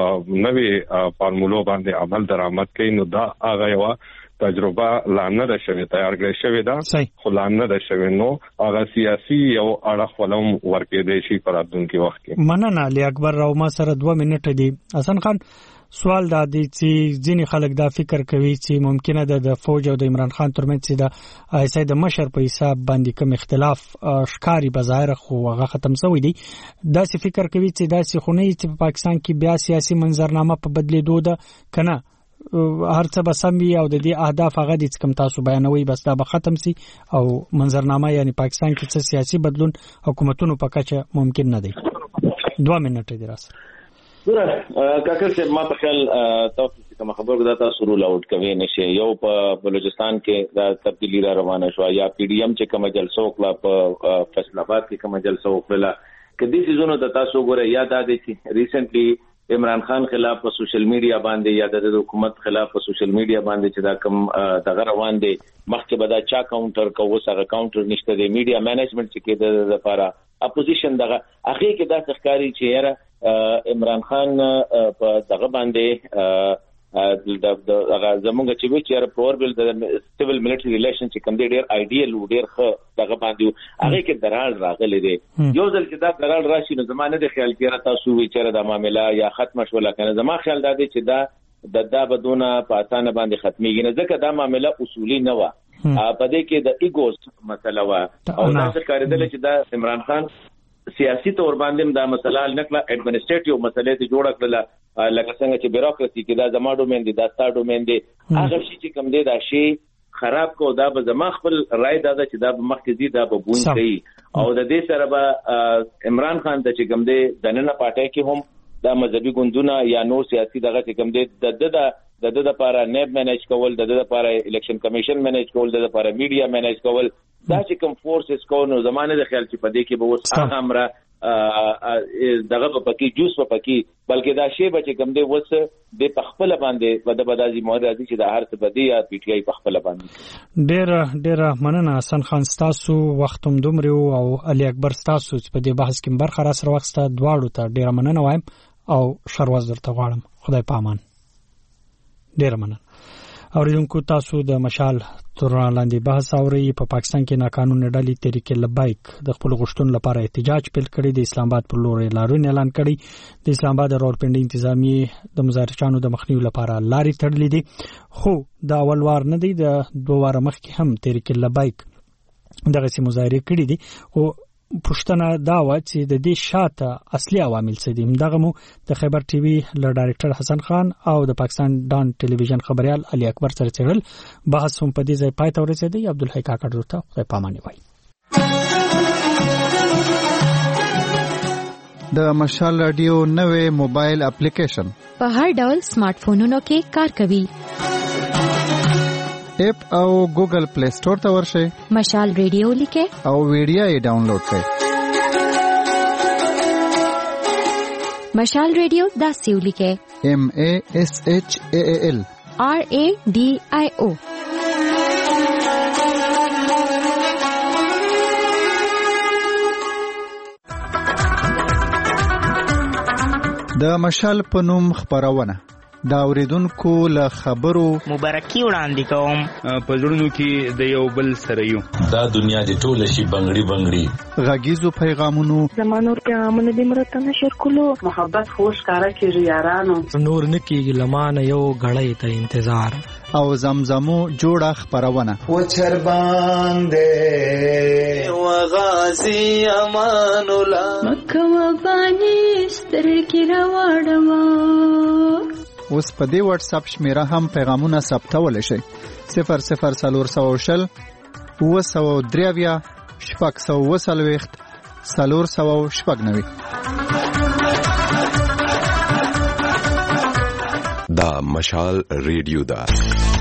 نوې فارمولو باندې عمل درآمد کوي نو دا هغه یو تجربه لانه ده شوی تیار کړی شوی دا خو لانه ده شوی نو هغه سیاسي او اړه ولوم ورکې دی شي پر راتلونکي وخت کې مننه علي اکبر راو ما سره 2 منټه دي حسن خان سوال دا دی چې ځینې خلک دا فکر کوي چې ممکنه ده د فوج او د عمران خان ترمنځ چې د ایسای د مشر په حساب باندې کوم اختلاف ښکاری بظاهر خو هغه ختم شوی دی دا څه فکر کوي چې دا څه خونی چې په پاکستان کې بیا سیاسي منظرنامه په بدلیدو ده کنه هر څه به سم وي او د دې اهداف هغه دي چې کوم تاسو بیانوي بس دا به ختم سي او منظرنامه یعنی پاکستان کې څه سیاسي بدلون حکومتونو په کچه ممکن نه دی 2 منټه دی راس کاکر سے ما په خیال تاسو کوم خبر دا تاسو رول اوټ کوي نشي یو په بلوچستان کې دا تبدیلی را روانه شو یا پی ډی ایم چې کوم جلسه وکړه په فیصل آباد کې کوم جلسه وکړه کدي سيزونو د تاسو ګوره یاد اده چې ریسنټلی عمران خان خلاف په سوشل میډیا باندې یا د حکومت خلاف په سوشل میډیا باندې چې دا کوم دغه روان دي مخکې به دا چا کاونټر کوو سره کاونټر نشته دی میډیا مینجمنت چې کې د لپاره اپوزیشن دغه اخی کې دا ښکاری چې یاره عمران خان په دغه باندې د هغه زمونږ چې وی چې پروبل د سیویل ملټری ریلیشن چې کوم ډیر ایډیال و ډیر ښه دغه باندې هغه کې درال راغلی دی یو ځل چې دا درال راشي نو زمانه د خیال کې تاسو وی چې د معاملې یا ختم شول کنه زما خیال دا دی چې دا بدونه په اسانه باندې ختميږي نه ځکه دا معاملې اصولي نه و په دې کې د ایګوس مسله و او دا ښکارېدل چې دا عمران خان سیاسي تور باندې دا مسله نکله اډمنسټریټیو مسلې ته جوړ کړل لکه څنګه چې بیروکراسي کې دا زما ډومین دي دا ستا ډومین دي هغه شي چې کوم دی دا شی خراب کو دا به زما خپل رائے دا چې دا به مخکې دي دا به بون کوي او د دې سره به عمران خان د چې کوم دی د نن پټه کې هم دا مذهبي ګوندونه یا نور سیاسي دغه چې کوم دی د لپاره نیب مینیج کول د لپاره الیکشن کمیشن مینیج کول د لپاره میډیا مینیج کول دا چې کوم فورسز کو نو زمانه د خیال چې په دې کې به وس امره دغه په پکې جوس په پکې بلکې دا شی به چې کوم دی وس د پخپل باندې د بدازي مورازي چې د هر څه بدی یا پی ټی آی پخپل باندې ډیر مننه حسن خان تاسو وختم دومره او علي اکبر تاسو چې په دې بحث کې برخه را سره وخت دواړو ته ډیر مننه وایم او شرواز درته غواړم خدای پامان ډیر مننه اوریدونکو تاسو د مشال تر لاندې بحث اوري په پاکستان کې ناقانونه ډلې تحریک لبیک د خپل غشتون لپاره احتجاج پیل کړی د اسلام آباد پر لور لارون اعلان کړی د اسلام آباد راولپنډي انتظامی د مظاهرچانو د مخنیوي لپاره لاري تړلې دي خو دا اول وار نه دی د 2 واره مخکې هم تحریک لبیک دغه سي مظاهره کړې دي او پښتنه دا و چې د دې شاته اصلي عوامل څه دي دغه مو د خیبر ټي وي له ډایرکټر حسن خان او د پاکستان ډان ټلویزیون خبريال علي اکبر سره چړل بحث هم په دې ځای پای ته ورسېدی عبدالحی کاکړ ته خدای پاماني وای د مشال رادیو نوې موبایل اپلیکیشن په هر ډول سمارټ فونونو کې کار کوي. اپ او ګوګل پلی سٹور ته ورشئ، مشال رادیو لیکه او ویډیو یې ډاونلوډ کړئ. مشال رادیو داسې ولیکه MASHAAL RADIO. د مشال په نوم خبرونه دا اوریدونکو له خبرو مبارکي وړاندې کوم. په زړونو کې د یو بل سره یو. دا دنیا د ټول شي بنگړي بنگړي غږیزو پیغامونو زمانور پیغامونه د مرته نشر کولو محبت خوش کارا کیږي یارانو نور نکیږي لمانه یو غړې ته انتظار او زمزمو جوړه خبرونه و چر باندې و غازی امان الله مکه و باندې سترګې راوړم. اوس په دې واتس اپ شمیره هم پیغامونه ثبتول شي 0040 903 640 490. دا مشال ریډیو دا